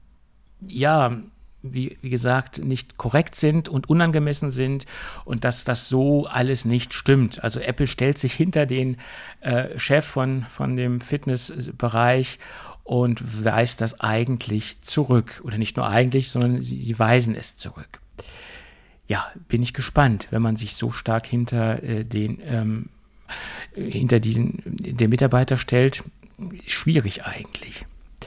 S3: ja, Wie, wie gesagt, nicht korrekt sind und unangemessen sind und dass das so alles nicht stimmt. Also Apple stellt sich hinter den äh, Chef von, von dem Fitnessbereich und weist das eigentlich zurück. Oder nicht nur eigentlich, sondern sie, sie weisen es zurück. Ja, bin ich gespannt, wenn man sich so stark hinter äh, den ähm, hinter diesen den Mitarbeiter stellt. Schwierig eigentlich.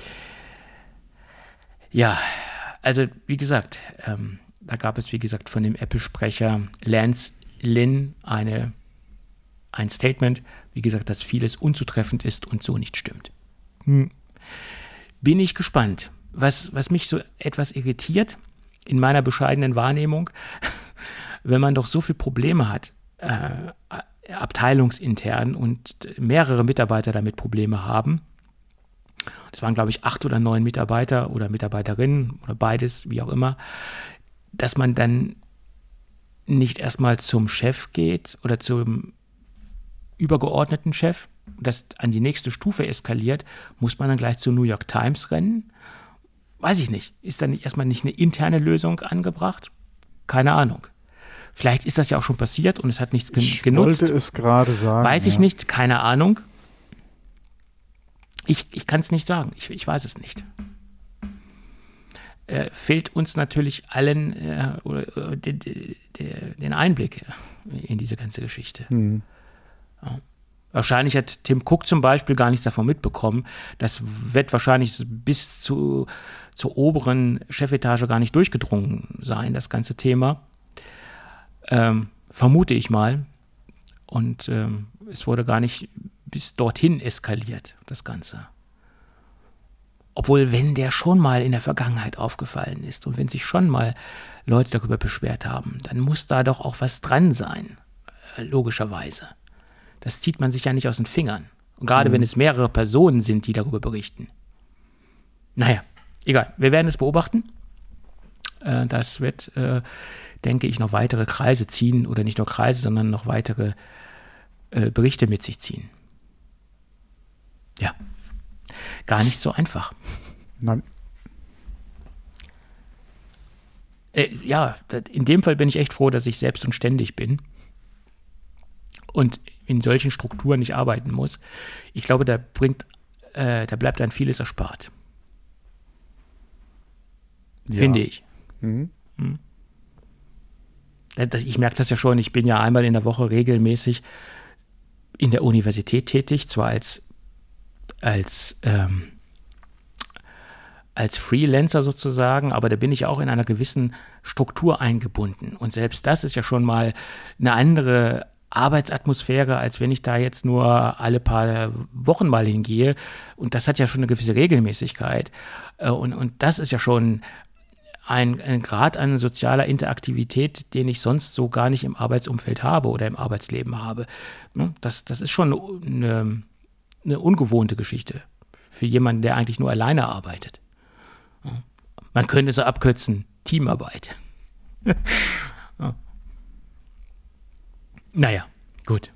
S3: Ja, also wie gesagt, ähm, da gab es wie gesagt von dem Apple-Sprecher Lance Lynn eine, ein Statement, wie gesagt, dass vieles unzutreffend ist und so nicht stimmt. Hm. Bin ich gespannt. Was, was mich so etwas irritiert in meiner bescheidenen Wahrnehmung, wenn man doch so viele Probleme hat, äh, abteilungsintern und mehrere Mitarbeiter damit Probleme haben. Das waren, glaube ich, acht oder neun Mitarbeiter oder Mitarbeiterinnen oder beides, wie auch immer, dass man dann nicht erstmal zum Chef geht oder zum übergeordneten Chef, das an die nächste Stufe eskaliert, muss man dann gleich zur New York Times rennen? Weiß ich nicht. Ist da nicht erstmal nicht eine interne Lösung angebracht? Keine Ahnung. Vielleicht ist das ja auch schon passiert und es hat nichts gen-
S2: ich
S3: genutzt.
S2: Ich wollte es gerade sagen.
S3: Weiß ich
S2: ja.
S3: nicht, keine Ahnung. Ich, ich kann es nicht sagen, ich, ich weiß es nicht. Äh, fehlt uns natürlich allen äh, oder, äh, de, de, de, den Einblick in diese ganze Geschichte. Mhm. Ja. Wahrscheinlich hat Tim Cook zum Beispiel gar nichts davon mitbekommen. Das wird wahrscheinlich bis zu, zur oberen Chefetage gar nicht durchgedrungen sein, das ganze Thema. Ähm, vermute ich mal. Und ähm, es wurde gar nicht bis dorthin eskaliert, das Ganze. Obwohl, wenn der schon mal in der Vergangenheit aufgefallen ist und wenn sich schon mal Leute darüber beschwert haben, dann muss da doch auch was dran sein, logischerweise. Das zieht man sich ja nicht aus den Fingern. Und gerade mhm. wenn es mehrere Personen sind, die darüber berichten. Naja, egal, wir werden es beobachten. Äh, das wird, äh, denke ich, noch weitere Kreise ziehen, oder nicht nur Kreise, sondern noch weitere äh, Berichte mit sich ziehen. Ja, gar nicht so einfach.
S2: Nein.
S3: Äh, ja, in dem Fall bin ich echt froh, dass ich selbst und ständig bin und in solchen Strukturen nicht arbeiten muss. Ich glaube, da bringt, äh, da bleibt dann vieles erspart. Ja. Finde ich. Mhm. Hm. Das, ich merke das ja schon, ich bin ja einmal in der Woche regelmäßig in der Universität tätig, zwar als als ähm, als Freelancer sozusagen, aber da bin ich auch in einer gewissen Struktur eingebunden. Und selbst das ist ja schon mal eine andere Arbeitsatmosphäre, als wenn ich da jetzt nur alle paar Wochen mal hingehe. Und das hat ja schon eine gewisse Regelmäßigkeit. Und, und das ist ja schon ein, ein Grad an sozialer Interaktivität, den ich sonst so gar nicht im Arbeitsumfeld habe oder im Arbeitsleben habe. Das, das ist schon eine, eine ungewohnte Geschichte für jemanden, der eigentlich nur alleine arbeitet. Man könnte so abkürzen, Teamarbeit. Ja. Naja, gut.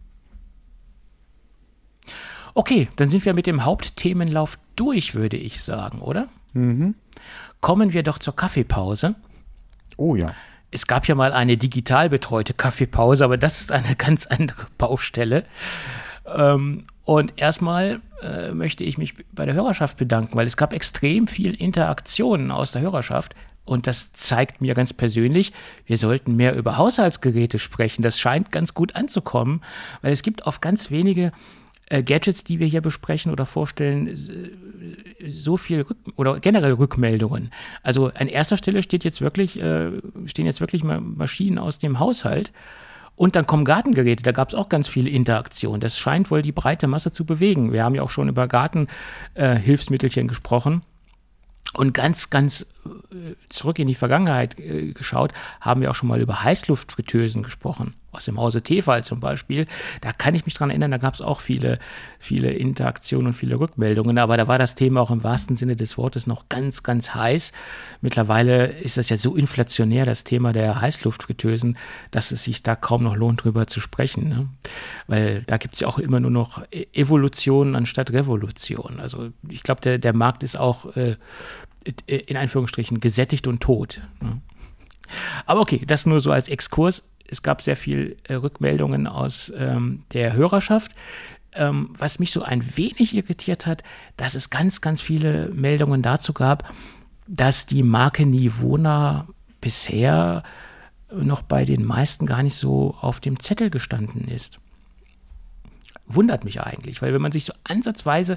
S3: Okay, dann sind wir mit dem Hauptthemenlauf durch, würde ich sagen, oder?
S2: Mhm.
S3: Kommen wir doch zur Kaffeepause.
S2: Oh ja.
S3: Es gab ja mal eine digital betreute Kaffeepause, aber das ist eine ganz andere Baustelle. Ähm, und erstmal äh, möchte ich mich bei der Hörerschaft bedanken, weil es gab extrem viel Interaktionen aus der Hörerschaft. Und das zeigt mir ganz persönlich, wir sollten mehr über Haushaltsgeräte sprechen. Das scheint ganz gut anzukommen, weil es gibt auf ganz wenige äh, Gadgets, die wir hier besprechen oder vorstellen, so viel Rück- oder generell Rückmeldungen. Also an erster Stelle steht jetzt wirklich, äh, stehen jetzt wirklich mal Maschinen aus dem Haushalt. Und dann kommen Gartengeräte, da gab es auch ganz viel Interaktion. Das scheint wohl die breite Masse zu bewegen. Wir haben ja auch schon über Gartenhilfsmittelchen äh, gesprochen. Und ganz, ganz zurück in die Vergangenheit äh, geschaut, haben wir auch schon mal über Heißluftfritteusen gesprochen, aus dem Hause Tefal zum Beispiel. Da kann ich mich dran erinnern, da gab es auch viele, viele Interaktionen und viele Rückmeldungen, aber da war das Thema auch im wahrsten Sinne des Wortes noch ganz, ganz heiß. Mittlerweile ist das ja so inflationär, das Thema der Heißluftfritteusen, dass es sich da kaum noch lohnt, drüber zu sprechen, ne? Weil da gibt es ja auch immer nur noch Evolution anstatt Revolution. Also ich glaube, der, der Markt ist auch äh, in Anführungsstrichen gesättigt und tot. Aber okay, das nur so als Exkurs. Es gab sehr viel äh, Rückmeldungen aus ähm, der Hörerschaft. Ähm, was mich so ein wenig irritiert hat, dass es ganz, ganz viele Meldungen dazu gab, dass die Marke Nivona bisher noch bei den meisten gar nicht so auf dem Zettel gestanden ist. Wundert mich eigentlich, weil wenn man sich so ansatzweise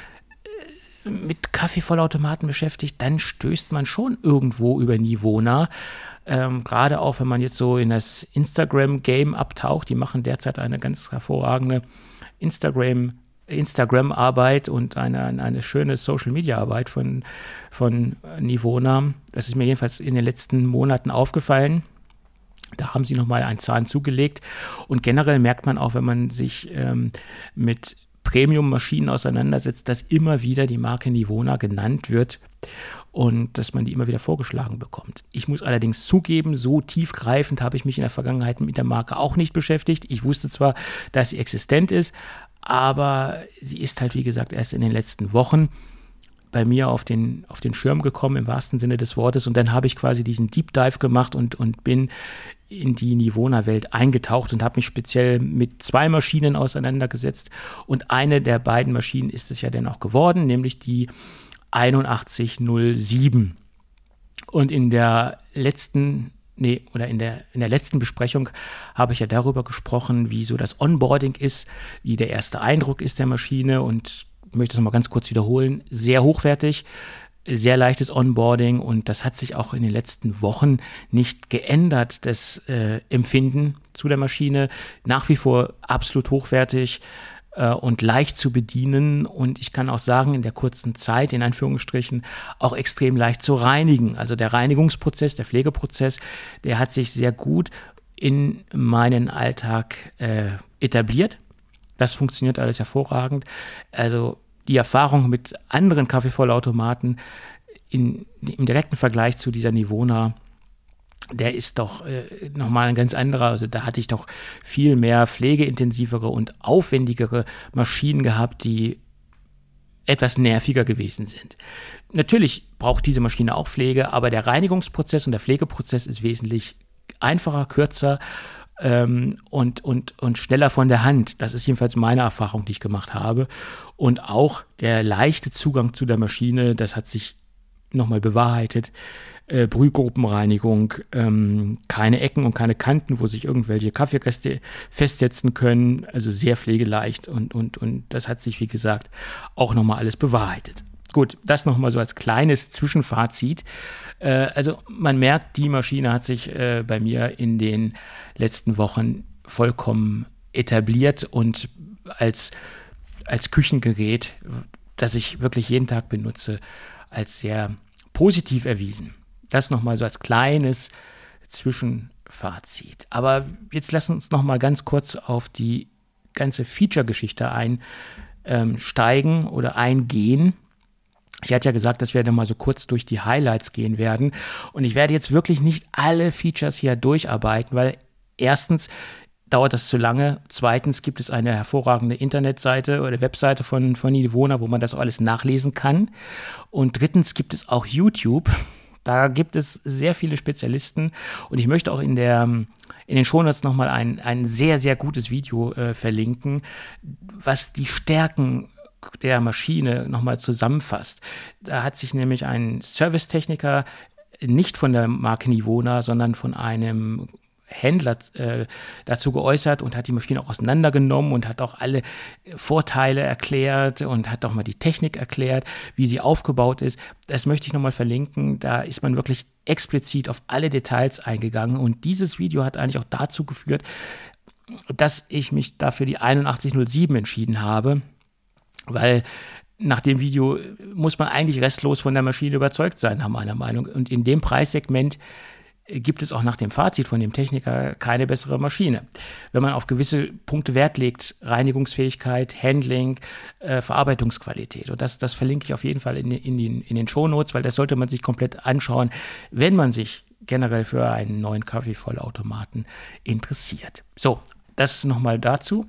S3: mit Kaffeevollautomaten beschäftigt, dann stößt man schon irgendwo über Nivona. Ähm, gerade auch, wenn man jetzt so in das Instagram-Game abtaucht. Die machen derzeit eine ganz hervorragende Instagram, Instagram-Arbeit und eine, eine schöne Social-Media-Arbeit von, von Nivona. Das ist mir jedenfalls in den letzten Monaten aufgefallen. Da haben sie nochmal einen Zahn zugelegt. Und generell merkt man auch, wenn man sich ähm, mit Premium-Maschinen auseinandersetzt, dass immer wieder die Marke Nivona genannt wird und dass man die immer wieder vorgeschlagen bekommt. Ich muss allerdings zugeben, so tiefgreifend habe ich mich in der Vergangenheit mit der Marke auch nicht beschäftigt. Ich wusste zwar, dass sie existent ist, aber sie ist halt, wie gesagt, erst in den letzten Wochen bei mir auf den, auf den Schirm gekommen, im wahrsten Sinne des Wortes. Und dann habe ich quasi diesen Deep Dive gemacht und, und bin in die Nivona-Welt eingetaucht und habe mich speziell mit zwei Maschinen auseinandergesetzt. Und eine der beiden Maschinen ist es ja dann auch geworden, nämlich die einundachtzig null sieben. Und in der letzten, nee, oder in der, in der letzten Besprechung habe ich ja darüber gesprochen, wie so das Onboarding ist, wie der erste Eindruck ist der Maschine, und ich möchte es nochmal ganz kurz wiederholen, sehr hochwertig, sehr leichtes Onboarding, und das hat sich auch in den letzten Wochen nicht geändert, das äh, Empfinden zu der Maschine. Nach wie vor absolut hochwertig äh, und leicht zu bedienen, und ich kann auch sagen, in der kurzen Zeit, in Anführungsstrichen, auch extrem leicht zu reinigen. Also der Reinigungsprozess, der Pflegeprozess, der hat sich sehr gut in meinen Alltag äh, etabliert. Das funktioniert alles hervorragend. Also die Erfahrung mit anderen Kaffeevollautomaten in, im direkten Vergleich zu dieser Nivona, der ist doch äh, nochmal ein ganz anderer. Also da hatte ich doch viel mehr pflegeintensivere und aufwendigere Maschinen gehabt, die etwas nerviger gewesen sind. Natürlich braucht diese Maschine auch Pflege, aber der Reinigungsprozess und der Pflegeprozess ist wesentlich einfacher, kürzer ähm, und, und, und schneller von der Hand. Das ist jedenfalls meine Erfahrung, die ich gemacht habe. Und auch der leichte Zugang zu der Maschine, das hat sich nochmal bewahrheitet. Äh, Brühgruppenreinigung, ähm, keine Ecken und keine Kanten, wo sich irgendwelche Kaffeereste festsetzen können. Also sehr pflegeleicht, und, und, und das hat sich, wie gesagt, auch nochmal alles bewahrheitet. Gut, das nochmal so als kleines Zwischenfazit. Äh, also man merkt, die Maschine hat sich äh, bei mir in den letzten Wochen vollkommen etabliert und als, als Küchengerät, das ich wirklich jeden Tag benutze, als sehr positiv erwiesen. Das nochmal so als kleines Zwischenfazit. Aber jetzt lassen wir uns nochmal ganz kurz auf die ganze Feature-Geschichte einsteigen ähm, oder eingehen. Ich hatte ja gesagt, dass wir dann mal so kurz durch die Highlights gehen werden. Und ich werde jetzt wirklich nicht alle Features hier durcharbeiten, weil erstens dauert das zu lange. Zweitens gibt es eine hervorragende Internetseite oder Webseite von, von Nivona, wo man das auch alles nachlesen kann. Und drittens gibt es auch YouTube. Da gibt es sehr viele Spezialisten. Und ich möchte auch in der in den Shownotes nochmal ein, ein sehr, sehr gutes Video äh, verlinken, was die Stärken der Maschine nochmal zusammenfasst. Da hat sich nämlich ein Servicetechniker nicht von der Marke Nivona, sondern von einem Händler äh, dazu geäußert und hat die Maschine auch auseinandergenommen und hat auch alle Vorteile erklärt und hat auch mal die Technik erklärt, wie sie aufgebaut ist. Das möchte ich nochmal verlinken. Da ist man wirklich explizit auf alle Details eingegangen und dieses Video hat eigentlich auch dazu geführt, dass ich mich dafür die einundachtzig null sieben entschieden habe, weil nach dem Video muss man eigentlich restlos von der Maschine überzeugt sein, nach meiner Meinung. Und in dem Preissegment gibt es auch nach dem Fazit von dem Techniker keine bessere Maschine. Wenn man auf gewisse Punkte Wert legt, Reinigungsfähigkeit, Handling, äh, Verarbeitungsqualität. Und das, das verlinke ich auf jeden Fall in, in, den, in den Shownotes, weil das sollte man sich komplett anschauen, wenn man sich generell für einen neuen Kaffeevollautomaten interessiert. So, das nochmal dazu.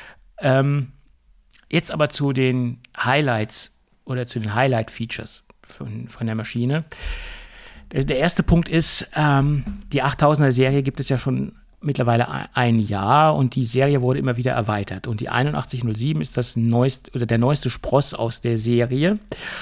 S3: Ähm, Jetzt aber zu den Highlights oder zu den Highlight-Features von, von der Maschine. Der, der erste Punkt ist, ähm, die achttausender-Serie gibt es ja schon mittlerweile ein Jahr und die Serie wurde immer wieder erweitert. Und die einundachtzig null sieben ist das neueste oder der neueste Spross aus der Serie.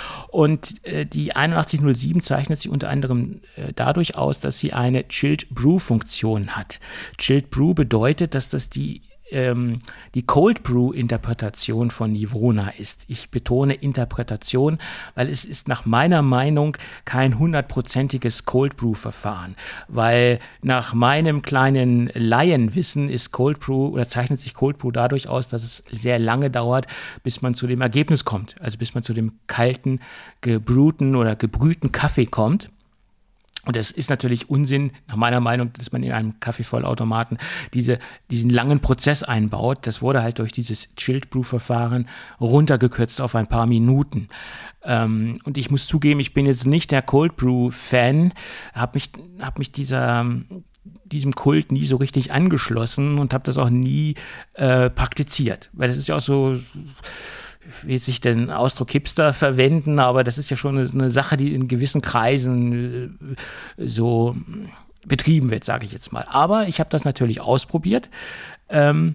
S3: Und äh, die einundachtzig null sieben zeichnet sich unter anderem äh, dadurch aus, dass sie eine Chilled Brew-Funktion hat. Chilled Brew bedeutet, dass das die die Cold Brew Interpretation von Nivona ist. Ich betone Interpretation, weil es ist nach meiner Meinung kein hundertprozentiges Cold Brew Verfahren, weil nach meinem kleinen Laienwissen ist Cold Brew oder zeichnet sich Cold Brew dadurch aus, dass es sehr lange dauert, bis man zu dem Ergebnis kommt, also bis man zu dem kalten, gebrühten oder gebrühten Kaffee kommt. Und das ist natürlich Unsinn, nach meiner Meinung, dass man in einem Kaffeevollautomaten diese, diesen langen Prozess einbaut. Das wurde halt durch dieses Chilled Brew Verfahren runtergekürzt auf ein paar Minuten. Ähm, und ich muss zugeben, ich bin jetzt nicht der Cold Brew Fan, habe mich, hab mich dieser, diesem Kult nie so richtig angeschlossen und habe das auch nie äh, praktiziert. Weil das ist ja auch so, ich will jetzt nicht den Ausdruck Hipster verwenden, aber das ist ja schon eine, eine Sache, die in gewissen Kreisen äh, so betrieben wird, sage ich jetzt mal. Aber ich habe das natürlich ausprobiert ähm,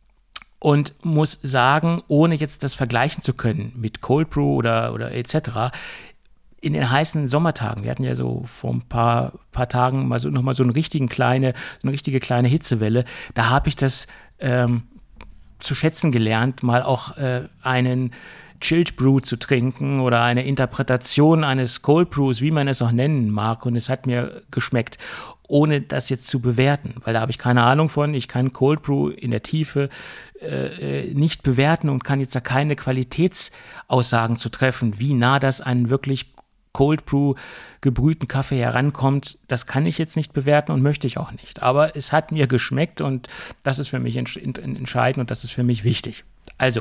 S3: und muss sagen, ohne jetzt das vergleichen zu können mit Cold Brew oder, oder et cetera, in den heißen Sommertagen, wir hatten ja so vor ein paar, paar Tagen mal so, noch mal so eine, richtigen kleine, eine richtige kleine Hitzewelle, da habe ich das ähm, zu schätzen gelernt, mal auch äh, einen Chilled Brew zu trinken oder eine Interpretation eines Cold Brews, wie man es auch nennen mag. Und es hat mir geschmeckt, ohne das jetzt zu bewerten, weil da habe ich keine Ahnung von. Ich kann Cold Brew in der Tiefe äh, nicht bewerten und kann jetzt da keine Qualitätsaussagen zu treffen, wie nah das an wirklich Cold Brew gebrühten Kaffee herankommt. Das kann ich jetzt nicht bewerten und möchte ich auch nicht. Aber es hat mir geschmeckt und das ist für mich entsch- entscheidend und das ist für mich wichtig. Also,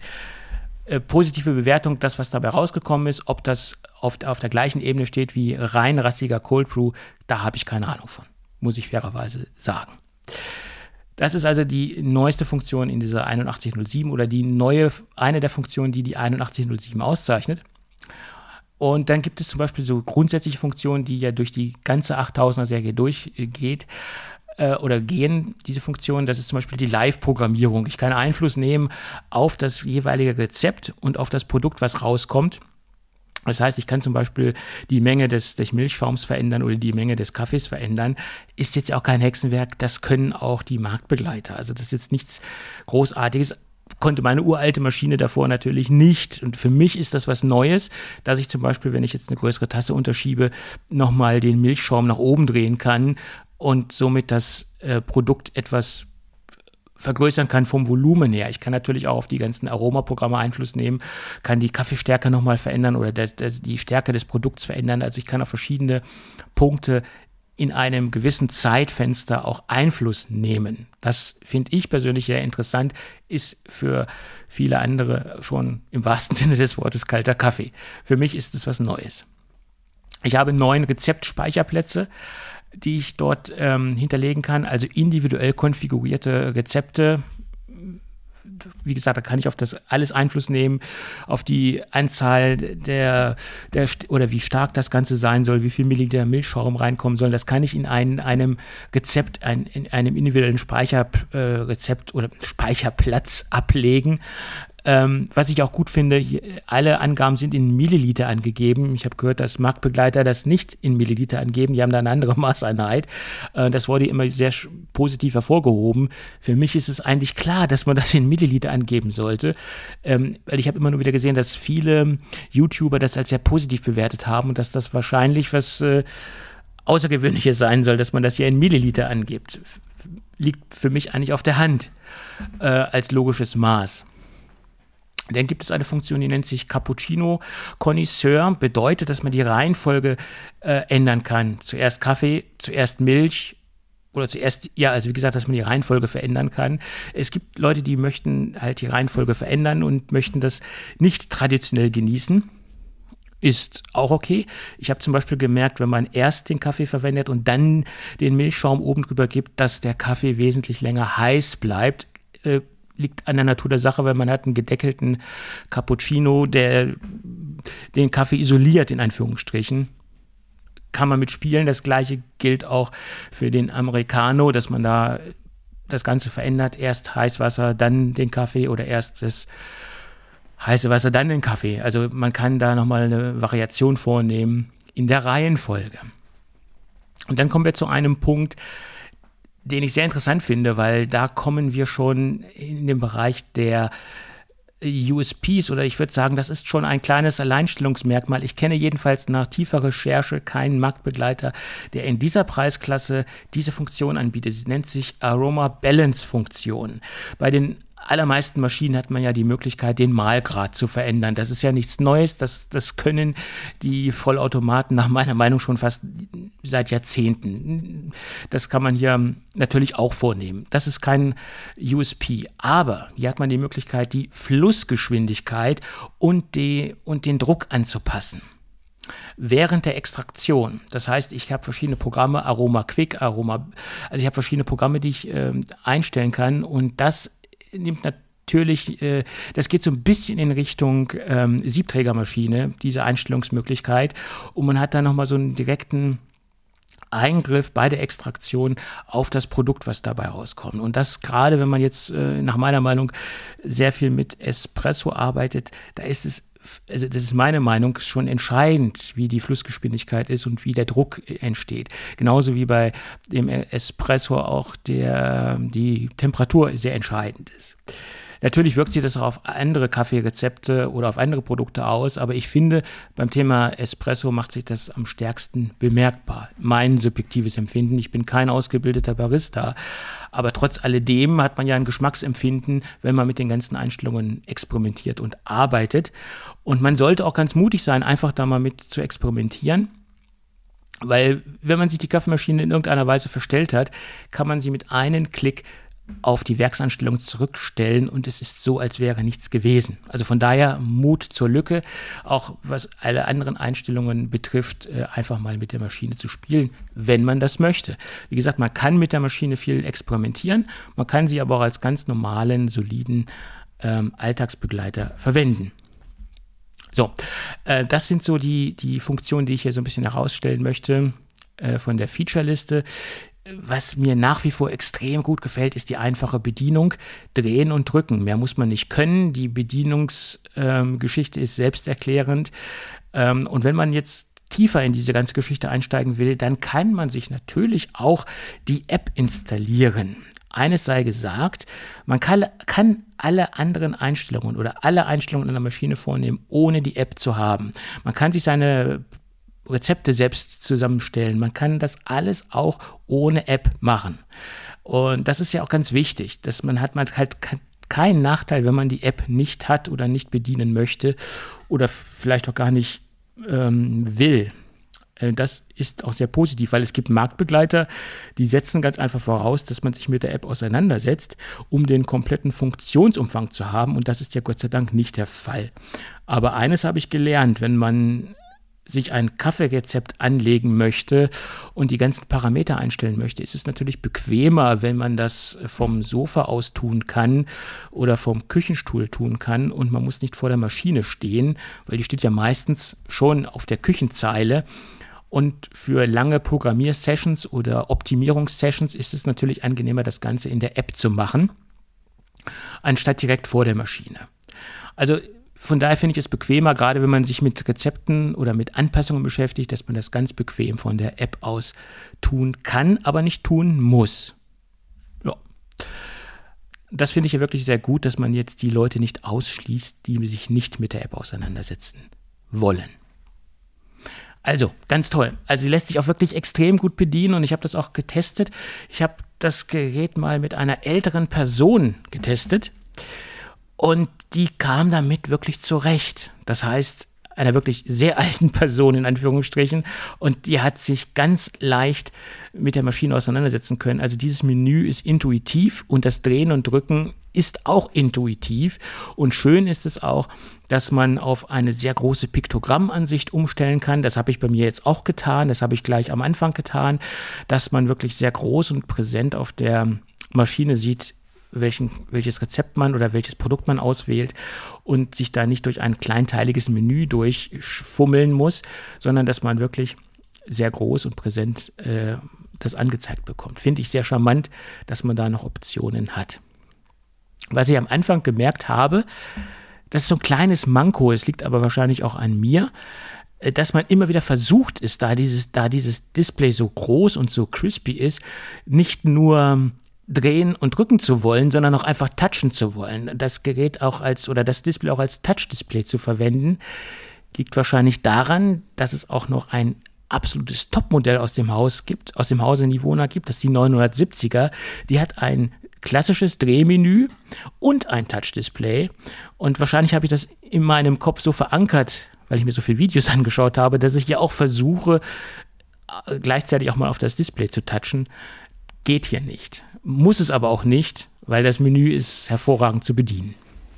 S3: äh, positive Bewertung, das, was dabei rausgekommen ist, ob das auf, auf der gleichen Ebene steht wie rein rassiger Cold Brew, da habe ich keine Ahnung von, muss ich fairerweise sagen. Das ist also die neueste Funktion in dieser einundachtzig null sieben oder die neue, eine der Funktionen, die die einundachtzig null sieben auszeichnet. Und dann gibt es zum Beispiel so grundsätzliche Funktionen, die ja durch die ganze achttausender-Serie durchgeht äh, oder gehen, diese Funktion. Das ist zum Beispiel die Live-Programmierung. Ich kann Einfluss nehmen auf das jeweilige Rezept und auf das Produkt, was rauskommt. Das heißt, ich kann zum Beispiel die Menge des, des Milchschaums verändern oder die Menge des Kaffees verändern. Ist jetzt auch kein Hexenwerk, das können auch die Marktbegleiter. Also das ist jetzt nichts Großartiges. Konnte meine uralte Maschine davor natürlich nicht. Und für mich ist das was Neues, dass ich zum Beispiel, wenn ich jetzt eine größere Tasse unterschiebe, nochmal den Milchschaum nach oben drehen kann und somit das äh, Produkt etwas vergrößern kann vom Volumen her. Ich kann natürlich auch auf die ganzen Aromaprogramme Einfluss nehmen, kann die Kaffeestärke nochmal verändern oder der, der, die Stärke des Produkts verändern. Also ich kann auf verschiedene Punkte in einem gewissen Zeitfenster auch Einfluss nehmen. Das finde ich persönlich sehr interessant, ist für viele andere schon im wahrsten Sinne des Wortes kalter Kaffee. Für mich ist es was Neues. Ich habe neun Rezeptspeicherplätze, die ich dort ähm, hinterlegen kann, also individuell konfigurierte Rezepte. Wie gesagt, da kann ich auf das alles Einfluss nehmen, auf die Anzahl der, der oder wie stark das Ganze sein soll, wie viel Milliliter Milchschaum reinkommen sollen. Das kann ich in ein, einem Rezept, ein, in einem individuellen Speicherrezept äh, oder Speicherplatz ablegen. Ähm, was ich auch gut finde, hier, alle Angaben sind in Milliliter angegeben. Ich habe gehört, dass Marktbegleiter das nicht in Milliliter angeben. Die haben da eine andere Maßeinheit. Äh, das wurde immer sehr positiv hervorgehoben. Für mich ist es eigentlich klar, dass man das in Milliliter angeben sollte. Ähm, weil ich habe immer nur wieder gesehen, dass viele YouTuber das als sehr positiv bewertet haben und dass das wahrscheinlich was äh, Außergewöhnliches sein soll, dass man das hier in Milliliter angibt. Liegt für mich eigentlich auf der Hand äh, als logisches Maß. Dann gibt es eine Funktion, die nennt sich Cappuccino Connoisseur. Bedeutet, dass man die Reihenfolge äh, ändern kann. Zuerst Kaffee, zuerst Milch oder zuerst, ja, also wie gesagt, dass man die Reihenfolge verändern kann. Es gibt Leute, die möchten halt die Reihenfolge verändern und möchten das nicht traditionell genießen. Ist auch okay. Ich habe zum Beispiel gemerkt, wenn man erst den Kaffee verwendet und dann den Milchschaum oben drüber gibt, dass der Kaffee wesentlich länger heiß bleibt. Äh, liegt an der Natur der Sache, weil man hat einen gedeckelten Cappuccino, der den Kaffee isoliert, in Anführungsstrichen. Kann man mitspielen. Das Gleiche gilt auch für den Americano, dass man da das Ganze verändert. Erst Heißwasser, dann den Kaffee oder erst das heiße Wasser, dann den Kaffee. Also man kann da nochmal eine Variation vornehmen in der Reihenfolge. Und dann kommen wir zu einem Punkt, den ich sehr interessant finde, weil da kommen wir schon in den Bereich der U S Ps oder ich würde sagen, das ist schon ein kleines Alleinstellungsmerkmal. Ich kenne jedenfalls nach tiefer Recherche keinen Marktbegleiter, der in dieser Preisklasse diese Funktion anbietet. Sie nennt sich Aroma Balance Funktion. Bei den allermeisten Maschinen hat man ja die Möglichkeit, den Mahlgrad zu verändern. Das ist ja nichts Neues, das, das können die Vollautomaten nach meiner Meinung schon fast seit Jahrzehnten. Das kann man hier natürlich auch vornehmen. Das ist kein U S P, aber hier hat man die Möglichkeit, die Flussgeschwindigkeit und, die, und den Druck anzupassen. Während der Extraktion. Das heißt, ich habe verschiedene Programme, Aroma Quick, Aroma, also ich habe verschiedene Programme, die ich äh, einstellen kann und das nimmt natürlich, äh, das geht so ein bisschen in Richtung ähm, Siebträgermaschine, diese Einstellungsmöglichkeit. Und man hat dann nochmal so einen direkten Eingriff bei der Extraktion auf das Produkt, was dabei rauskommt. Und das gerade, wenn man jetzt äh, nach meiner Meinung sehr viel mit Espresso arbeitet, da ist es, also das ist meine Meinung, schon entscheidend, wie die Flussgeschwindigkeit ist und wie der Druck entsteht. Genauso wie bei dem Espresso auch der, die Temperatur sehr entscheidend ist. Natürlich wirkt sich das auch auf andere Kaffeerezepte oder auf andere Produkte aus, aber ich finde, beim Thema Espresso macht sich das am stärksten bemerkbar. Mein subjektives Empfinden, ich bin kein ausgebildeter Barista, aber trotz alledem hat man ja ein Geschmacksempfinden, wenn man mit den ganzen Einstellungen experimentiert und arbeitet. Und man sollte auch ganz mutig sein, einfach da mal mit zu experimentieren. Weil wenn man sich die Kaffeemaschine in irgendeiner Weise verstellt hat, kann man sie mit einem Klick auf die Werksanstellung zurückstellen und es ist so, als wäre nichts gewesen. Also von daher Mut zur Lücke, auch was alle anderen Einstellungen betrifft, einfach mal mit der Maschine zu spielen, wenn man das möchte. Wie gesagt, man kann mit der Maschine viel experimentieren, man kann sie aber auch als ganz normalen, soliden ähm, Alltagsbegleiter verwenden. So, äh, das sind so die, die Funktionen, die ich hier so ein bisschen herausstellen möchte äh, von der Feature-Liste. Was mir nach wie vor extrem gut gefällt, ist die einfache Bedienung. Drehen und drücken. Mehr muss man nicht können. Die Bedienungsgeschichte ähm, ist selbsterklärend. Ähm, und wenn man jetzt tiefer in diese ganze Geschichte einsteigen will, dann kann man sich natürlich auch die App installieren. Eines sei gesagt, man kann, kann alle anderen Einstellungen oder alle Einstellungen an der Maschine vornehmen, ohne die App zu haben. Man kann sich seine Rezepte selbst zusammenstellen. Man kann das alles auch ohne App machen. Und das ist ja auch ganz wichtig, dass man hat man halt keinen Nachteil, wenn man die App nicht hat oder nicht bedienen möchte oder vielleicht auch gar nicht ähm, will. Das ist auch sehr positiv, weil es gibt Marktbegleiter, die setzen ganz einfach voraus, dass man sich mit der App auseinandersetzt, um den kompletten Funktionsumfang zu haben. Und das ist ja Gott sei Dank nicht der Fall. Aber eines habe ich gelernt, wenn man sich ein Kaffeerezept anlegen möchte und die ganzen Parameter einstellen möchte, ist es natürlich bequemer, wenn man das vom Sofa aus tun kann oder vom Küchenstuhl tun kann und man muss nicht vor der Maschine stehen, weil die steht ja meistens schon auf der Küchenzeile. Und für lange Programmiersessions oder Optimierungssessions ist es natürlich angenehmer, das Ganze in der App zu machen, anstatt direkt vor der Maschine. Also von daher finde ich es bequemer, gerade wenn man sich mit Rezepten oder mit Anpassungen beschäftigt, dass man das ganz bequem von der App aus tun kann, aber nicht tun muss. Ja. Das finde ich ja wirklich sehr gut, dass man jetzt die Leute nicht ausschließt, die sich nicht mit der App auseinandersetzen wollen. Also, ganz toll. Also sie lässt sich auch wirklich extrem gut bedienen und ich habe das auch getestet. Ich habe das Gerät mal mit einer älteren Person getestet und die kam damit wirklich zurecht. Das heißt, einer wirklich sehr alten Person in Anführungsstrichen und die hat sich ganz leicht mit der Maschine auseinandersetzen können. Also dieses Menü ist intuitiv und das Drehen und Drücken ist auch intuitiv und schön ist es auch, dass man auf eine sehr große Piktogrammansicht umstellen kann. Das habe ich bei mir jetzt auch getan, das habe ich gleich am Anfang getan, dass man wirklich sehr groß und präsent auf der Maschine sieht, welchen, welches Rezept man oder welches Produkt man auswählt und sich da nicht durch ein kleinteiliges Menü durchfummeln muss, sondern dass man wirklich sehr groß und präsent äh, das angezeigt bekommt. Finde ich sehr charmant, dass man da noch Optionen hat. Was ich am Anfang gemerkt habe, das ist so ein kleines Manko, es liegt aber wahrscheinlich auch an mir, dass man immer wieder versucht ist, da dieses, da dieses Display so groß und so crispy ist, nicht nur drehen und drücken zu wollen, sondern auch einfach touchen zu wollen. Das Gerät auch als, oder das Display auch als Touch-Display zu verwenden, liegt wahrscheinlich daran, dass es auch noch ein absolutes Topmodell aus dem Haus gibt, aus dem Hause Nivona gibt, das ist die neunhundertsiebziger. Die hat ein klassisches Drehmenü und ein Touch-Display. Und wahrscheinlich habe ich das in meinem Kopf so verankert, weil ich mir so viele Videos angeschaut habe, dass ich ja auch versuche, gleichzeitig auch mal auf das Display zu touchen. Geht hier nicht. Muss es aber auch nicht, weil das Menü ist hervorragend zu bedienen.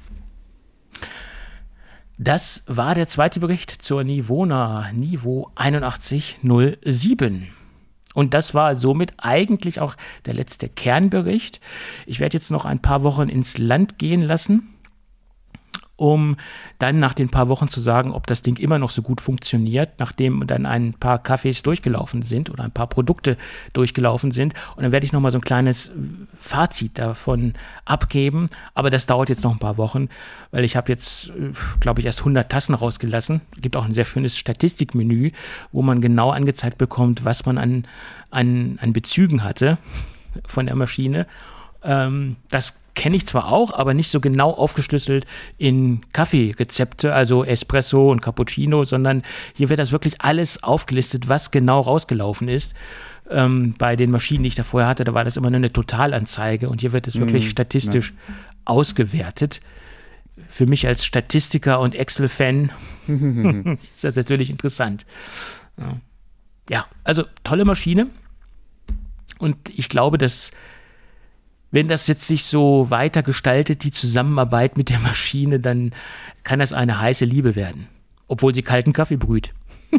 S3: Das war der zweite Bericht zur Nivona Nivo einundachtzig null sieben. Und das war somit eigentlich auch der letzte Kernbericht. Ich werde jetzt noch ein paar Wochen ins Land gehen lassen, um dann nach den paar Wochen zu sagen, ob das Ding immer noch so gut funktioniert, nachdem dann ein paar Kaffees durchgelaufen sind oder ein paar Produkte durchgelaufen sind. Und dann werde ich nochmal so ein kleines Fazit davon abgeben. Aber das dauert jetzt noch ein paar Wochen, weil ich habe jetzt, glaube ich, erst hundert Tassen rausgelassen. Es gibt auch ein sehr schönes Statistikmenü, wo man genau angezeigt bekommt, was man an, an, an Bezügen hatte von der Maschine. Ähm, das kenne ich zwar auch, aber nicht so genau aufgeschlüsselt in Kaffeerezepte, also Espresso und Cappuccino, sondern hier wird das wirklich alles aufgelistet, was genau rausgelaufen ist. Ähm, bei den Maschinen, die ich da vorher hatte, da war das immer nur eine Totalanzeige und hier wird es wirklich mm, statistisch ja. ausgewertet. Für mich als Statistiker und Excel-Fan ist das natürlich interessant. Ja. ja, also tolle Maschine und ich glaube, dass wenn das jetzt sich so weiter gestaltet, die Zusammenarbeit mit der Maschine, dann kann das eine heiße Liebe werden. Obwohl sie kalten Kaffee brüht.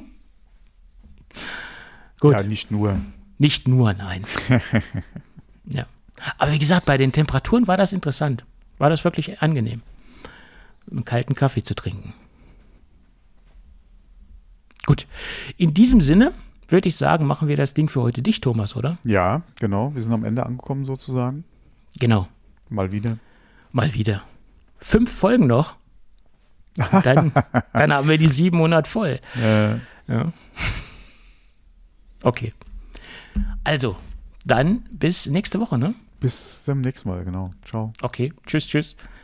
S3: Gut.
S2: Ja, nicht nur.
S3: Nicht nur, nein. ja. Aber wie gesagt, bei den Temperaturen war das interessant. War das wirklich angenehm, einen kalten Kaffee zu trinken. Gut. In diesem Sinne würde ich sagen, machen wir das Ding für heute dicht, Thomas, oder?
S2: Ja, genau. Wir sind am Ende angekommen sozusagen.
S3: Genau.
S2: Mal wieder.
S3: Mal wieder. Fünf Folgen noch. Dann, dann haben wir die siebenhundert voll.
S2: Äh.
S3: Ja. Okay. Also, dann bis nächste Woche, ne?
S2: Bis zum nächsten Mal, genau. Ciao.
S3: Okay. Tschüss, tschüss.